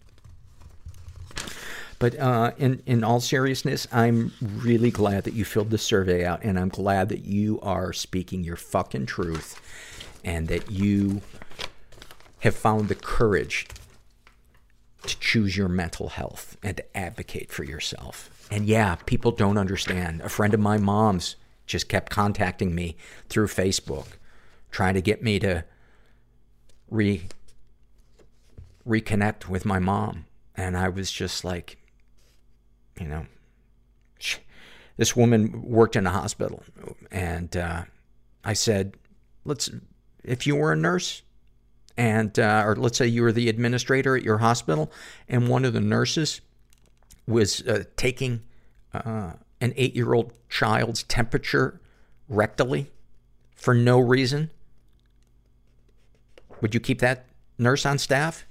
But uh, in, in all seriousness, I'm really glad that you filled the survey out, and I'm glad that you are speaking your fucking truth, and that you have found the courage to choose your mental health and to advocate for yourself. And yeah, people don't understand. A friend of my mom's just kept contacting me through Facebook, trying to get me to re reconnect with my mom. And I was just like, you know, this woman worked in a hospital, and uh, I said, let's, if you were a nurse, and uh, or let's say you were the administrator at your hospital, and one of the nurses was uh, taking uh, an eight-year-old child's temperature rectally for no reason, would you keep that nurse on staff?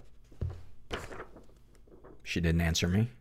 She didn't answer me.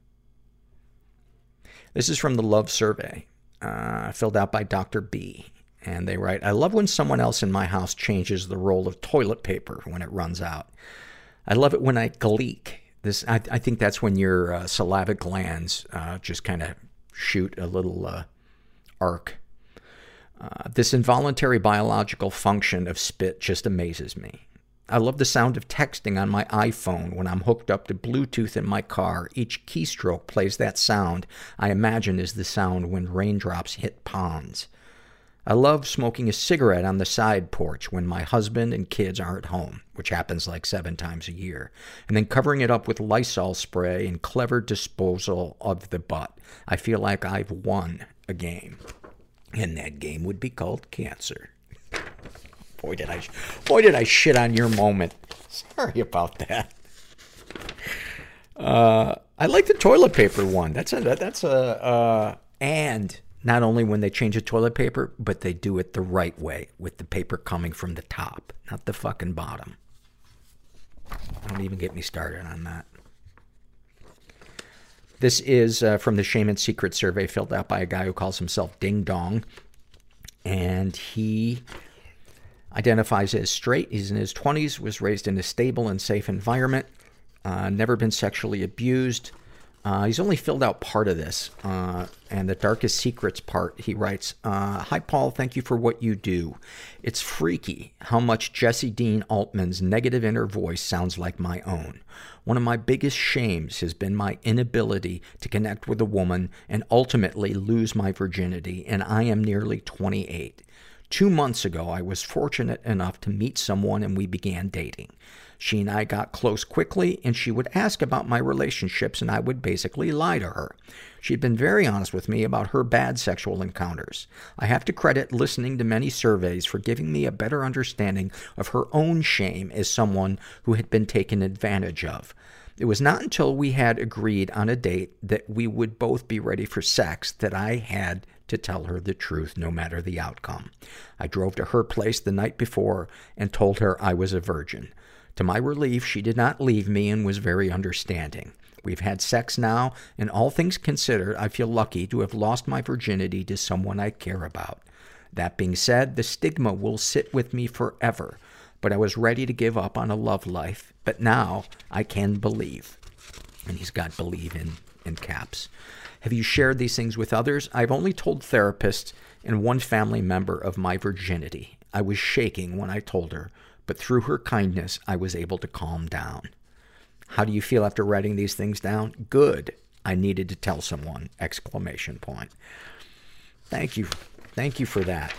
This is from the Love Survey, uh, filled out by Doctor B. And they write, I love when someone else in my house changes the roll of toilet paper when it runs out. I love it when I gleek. This, I, I think that's when your uh, salivary glands uh, just kind of shoot a little uh, arc. Uh, this involuntary biological function of spit just amazes me. I love the sound of texting on my iPhone when I'm hooked up to Bluetooth in my car. Each keystroke plays that sound I imagine is the sound when raindrops hit ponds. I love smoking a cigarette on the side porch when my husband and kids aren't home, which happens like seven times a year, and then covering it up with Lysol spray and clever disposal of the butt. I feel like I've won a game, and that game would be called cancer. Boy, did I, boy, did I shit on your moment. Sorry about that. Uh, I like the toilet paper one. That's a, that's a, uh, and not only when they change the toilet paper, but they do it the right way with the paper coming from the top, not the fucking bottom. Don't even get me started on that. This is uh, from the Shame and Secret survey filled out by a guy who calls himself Ding Dong. And he identifies as straight. He's in his twenties, was raised in a stable and safe environment, uh, never been sexually abused. Uh, he's only filled out part of this. Uh, and the darkest secrets part, he writes, uh, Hi, Paul. Thank you for what you do. It's freaky how much Jesse Dean Altman's negative inner voice sounds like my own. One of my biggest shames has been my inability to connect with a woman and ultimately lose my virginity, and I am nearly twenty-eight. Two months ago, I was fortunate enough to meet someone and we began dating. She and I got close quickly, and she would ask about my relationships, and I would basically lie to her. She'd been very honest with me about her bad sexual encounters. I have to credit listening to many surveys for giving me a better understanding of her own shame as someone who had been taken advantage of. It was not until we had agreed on a date that we would both be ready for sex that I had to tell her the truth, no matter the outcome. I drove to her place the night before and told her I was a virgin. To my relief, she did not leave me and was very understanding. We've had sex now, and all things considered, I feel lucky to have lost my virginity to someone I care about. That being said, the stigma will sit with me forever, but I was ready to give up on a love life, but now I can believe. And he's got believe in, in caps. Have you shared these things with others? I've only told therapists and one family member of my virginity. I was shaking when I told her, but through her kindness, I was able to calm down. How do you feel after writing these things down? Good. I needed to tell someone! Exclamation point. Thank you. Thank you for that.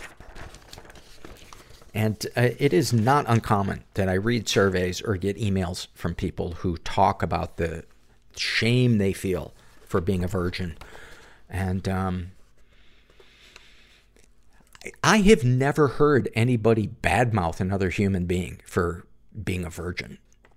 And uh, it is not uncommon that I read surveys or get emails from people who talk about the shame they feel for being a virgin. And um, I have never heard anybody badmouth another human being for being a virgin.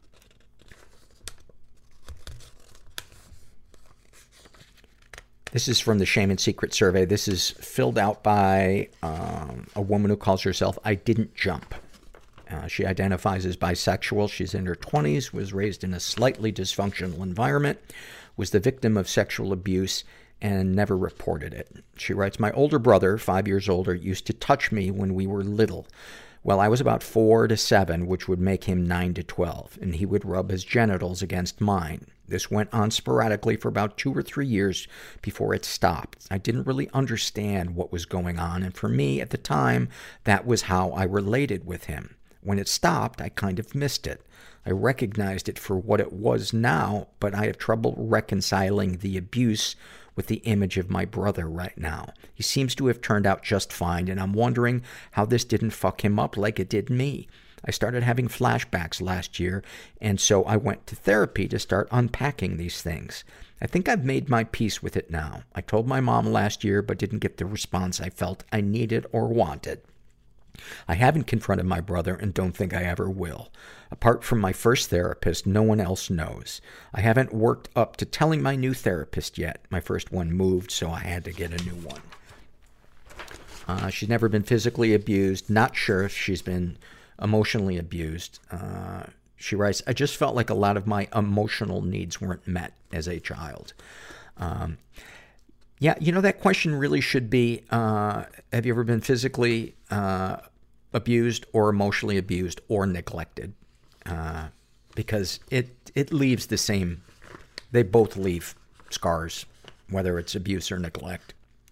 This is from the Shame and Secret survey. This is filled out by um, a woman who calls herself I Didn't Jump. Uh, she identifies as bisexual. She's in her twenties, was raised in a slightly dysfunctional environment, was the victim of sexual abuse, and never reported it. She writes, my older brother, five years older, used to touch me when we were little. Well, I was about four to seven, which would make him nine to twelve, and he would rub his genitals against mine. This went on sporadically for about two or three years before it stopped. I didn't really understand what was going on, and for me, at the time, that was how I related with him. When it stopped, I kind of missed it. I recognized it for what it was now, but I have trouble reconciling the abuse with the image of my brother right now. He seems to have turned out just fine, and I'm wondering how this didn't fuck him up like it did me. I started having flashbacks last year, and so I went to therapy to start unpacking these things. I think I've made my peace with it now. I told my mom last year, but didn't get the response I felt I needed or wanted. I haven't confronted my brother and don't think I ever will. Apart from my first therapist, no one else knows. I haven't worked up to telling my new therapist yet. My first one moved, so I had to get a new one. Uh, she's never been physically abused. Not sure if she's been emotionally abused. Uh, she writes, I just felt like a lot of my emotional needs weren't met as a child. Um, yeah, you know, that question really should be, uh, have you ever been physically uh, abused or emotionally abused or neglected? Uh, because it, it leaves the same, they both leave scars, whether it's abuse or neglect.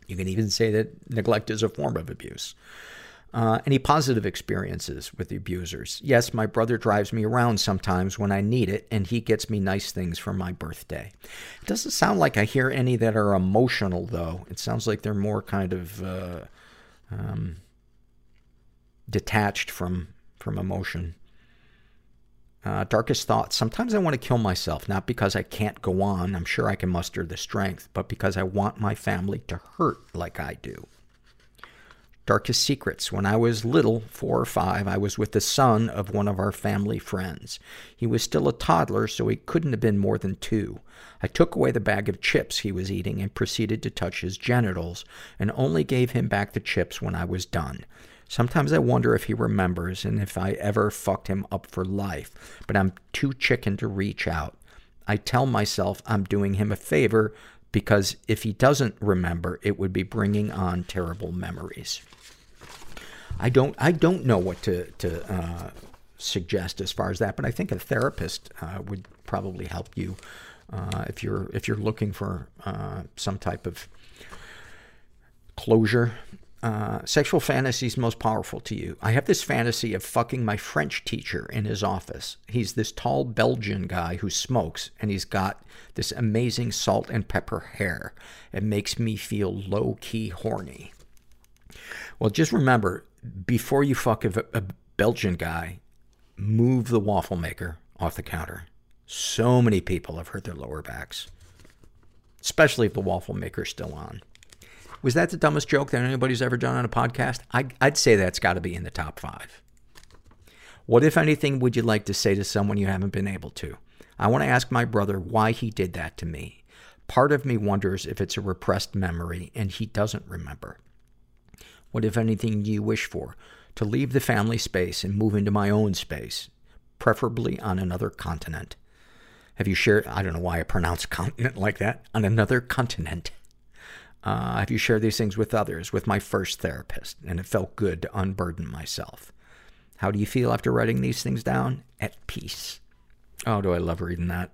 You can even say that neglect is a form of abuse. Uh, any positive experiences with the abusers? Yes, my brother drives me around sometimes when I need it, and he gets me nice things for my birthday. It doesn't sound like I hear any that are emotional, though. It sounds like they're more kind of uh, um, detached from, from emotion. Uh, darkest thoughts. Sometimes I want to kill myself, not because I can't go on. I'm sure I can muster the strength, but because I want my family to hurt like I do. Darkest secrets. When I was little, four or five, I was with the son of one of our family friends. He was still a toddler, so he couldn't have been more than two. I took away the bag of chips he was eating and proceeded to touch his genitals, and only gave him back the chips when I was done. Sometimes I wonder if he remembers and if I ever fucked him up for life, but I'm too chicken to reach out. I tell myself I'm doing him a favor because if he doesn't remember, it would be bringing on terrible memories. I don't, I don't know what to, to, uh, suggest as far as that, but I think a therapist, uh, would probably help you, uh, if you're, if you're looking for, uh, some type of closure. Uh, sexual fantasies most powerful to you. I have this fantasy of fucking my French teacher in his office. He's this tall Belgian guy who smokes, and he's got this amazing salt and pepper hair. It makes me feel low-key horny. Well, just remember, before you fuck a, a Belgian guy, move the waffle maker off the counter. So many people have hurt their lower backs, especially if the waffle maker's still on. Was that the dumbest joke that anybody's ever done on a podcast? I, I'd say that's got to be in the top five. What, if anything, would you like to say to someone you haven't been able to? I want to ask my brother why he did that to me. Part of me wonders if it's a repressed memory and he doesn't remember. What, if anything, do you wish for? To leave the family space and move into my own space, preferably on another continent. Have you shared, I don't know why I pronounce continent like that, on another continent. Uh, have you shared these things with others, with my first therapist, and it felt good to unburden myself. How do you feel after writing these things down? At peace. Oh, do I love reading that.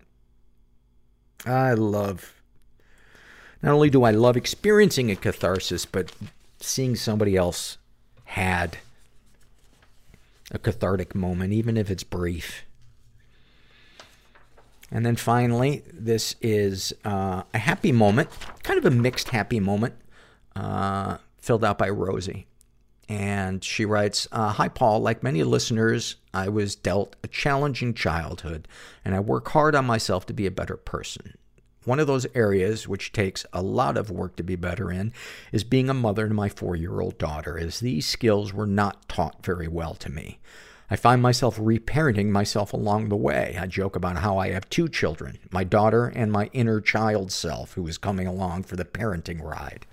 I love, not only do I love experiencing a catharsis, but seeing somebody else had a cathartic moment, even if it's brief. And then finally, this is uh, a happy moment, kind of a mixed happy moment, uh, filled out by Rosie. And she writes, uh, Hi, Paul. Like many listeners, I was dealt a challenging childhood, and I work hard on myself to be a better person. One of those areas, which takes a lot of work to be better in, is being a mother to my four-year-old daughter, as these skills were not taught very well to me. I find myself reparenting myself along the way. I joke about how I have two children, my daughter and my inner child self, who is coming along for the parenting ride.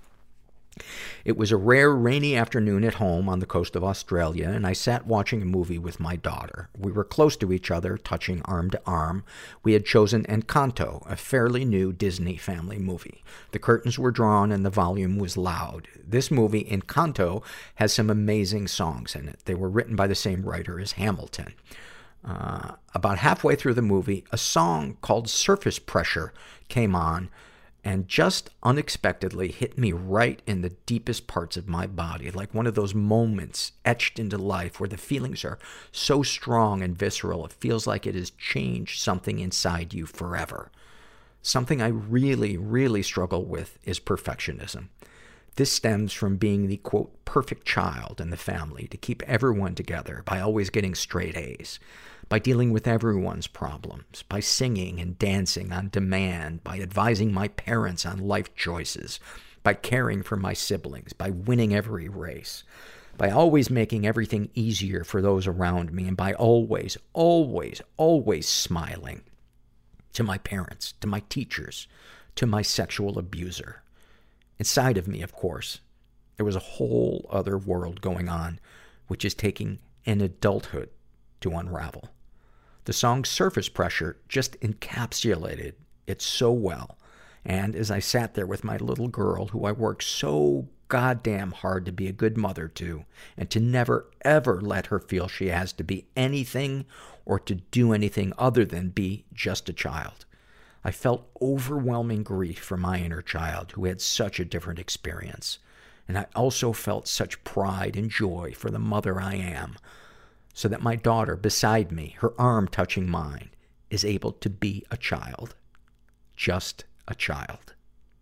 It was a rare rainy afternoon at home on the coast of Australia, and I sat watching a movie with my daughter. We were close to each other, touching arm to arm. We had chosen Encanto, a fairly new Disney family movie. The curtains were drawn and the volume was loud. This movie, Encanto, has some amazing songs in it. They were written by the same writer as Hamilton. Uh, about halfway through the movie, a song called Surface Pressure came on, and just unexpectedly hit me right in the deepest parts of my body, like one of those moments etched into life where the feelings are so strong and visceral, it feels like it has changed something inside you forever. Something I really, really struggle with is perfectionism. This stems from being the, quote, perfect child in the family, to keep everyone together by always getting straight A's, by dealing with everyone's problems, by singing and dancing on demand, by advising my parents on life choices, by caring for my siblings, by winning every race, by always making everything easier for those around me, and by always, always, always smiling to my parents, to my teachers, to my sexual abuser. Inside of me, of course, there was a whole other world going on, which is taking an adulthood to unravel. The song Surface Pressure just encapsulated it so well. And as I sat there with my little girl, who I worked so goddamn hard to be a good mother to, and to never, ever let her feel she has to be anything or to do anything other than be just a child, I felt overwhelming grief for my inner child who had such a different experience. And I also felt such pride and joy for the mother I am, so that my daughter beside me, her arm touching mine, is able to be a child. Just a child.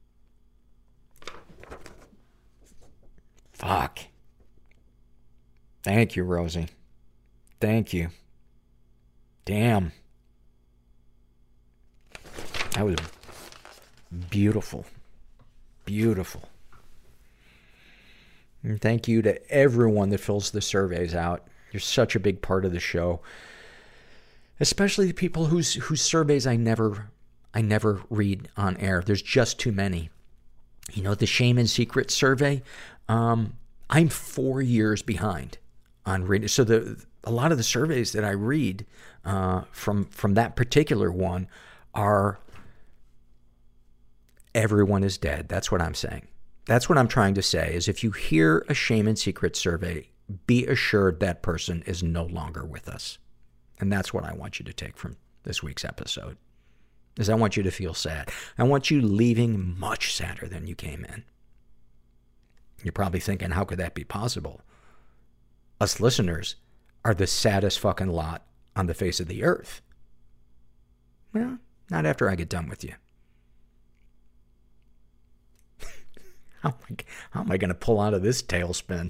Fuck. Thank you, Rosie. Thank you. Damn. That was beautiful. Beautiful. And thank you to everyone that fills the surveys out. You're such a big part of the show. Especially the people whose whose surveys I never I never read on air. There's just too many. You know, the Shame and Secret survey, um, I'm four years behind on reading. So the a lot of the surveys that I read uh, from from that particular one are everyone is dead. That's what I'm saying. That's what I'm trying to say, is if you hear a Shame and Secret survey, be assured that person is no longer with us. And that's what I want you to take from this week's episode, is I want you to feel sad. I want you leaving much sadder than you came in. You're probably thinking, how could that be possible? Us listeners are the saddest fucking lot on the face of the earth. Well, not after I get done with you. How am I, how am I going to pull out of this tailspin?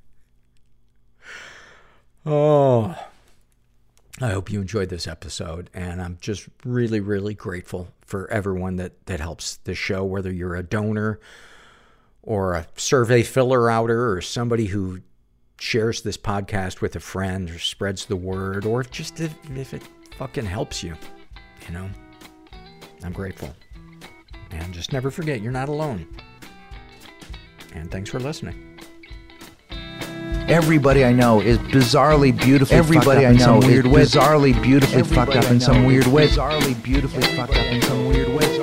Oh, I hope you enjoyed this episode, and I'm just really, really grateful for everyone that, that helps the show, whether you're a donor or a survey filler outer or somebody who shares this podcast with a friend or spreads the word, or just if, if it fucking helps you, you know, I'm grateful. And just never forget, you're not alone. And thanks for listening. Everybody I know is bizarrely beautifully Everybody fucked up I in know some weird way. Bizarrely beautifully Everybody fucked up in some weird way. Bizarrely beautifully fucked up in some weird way.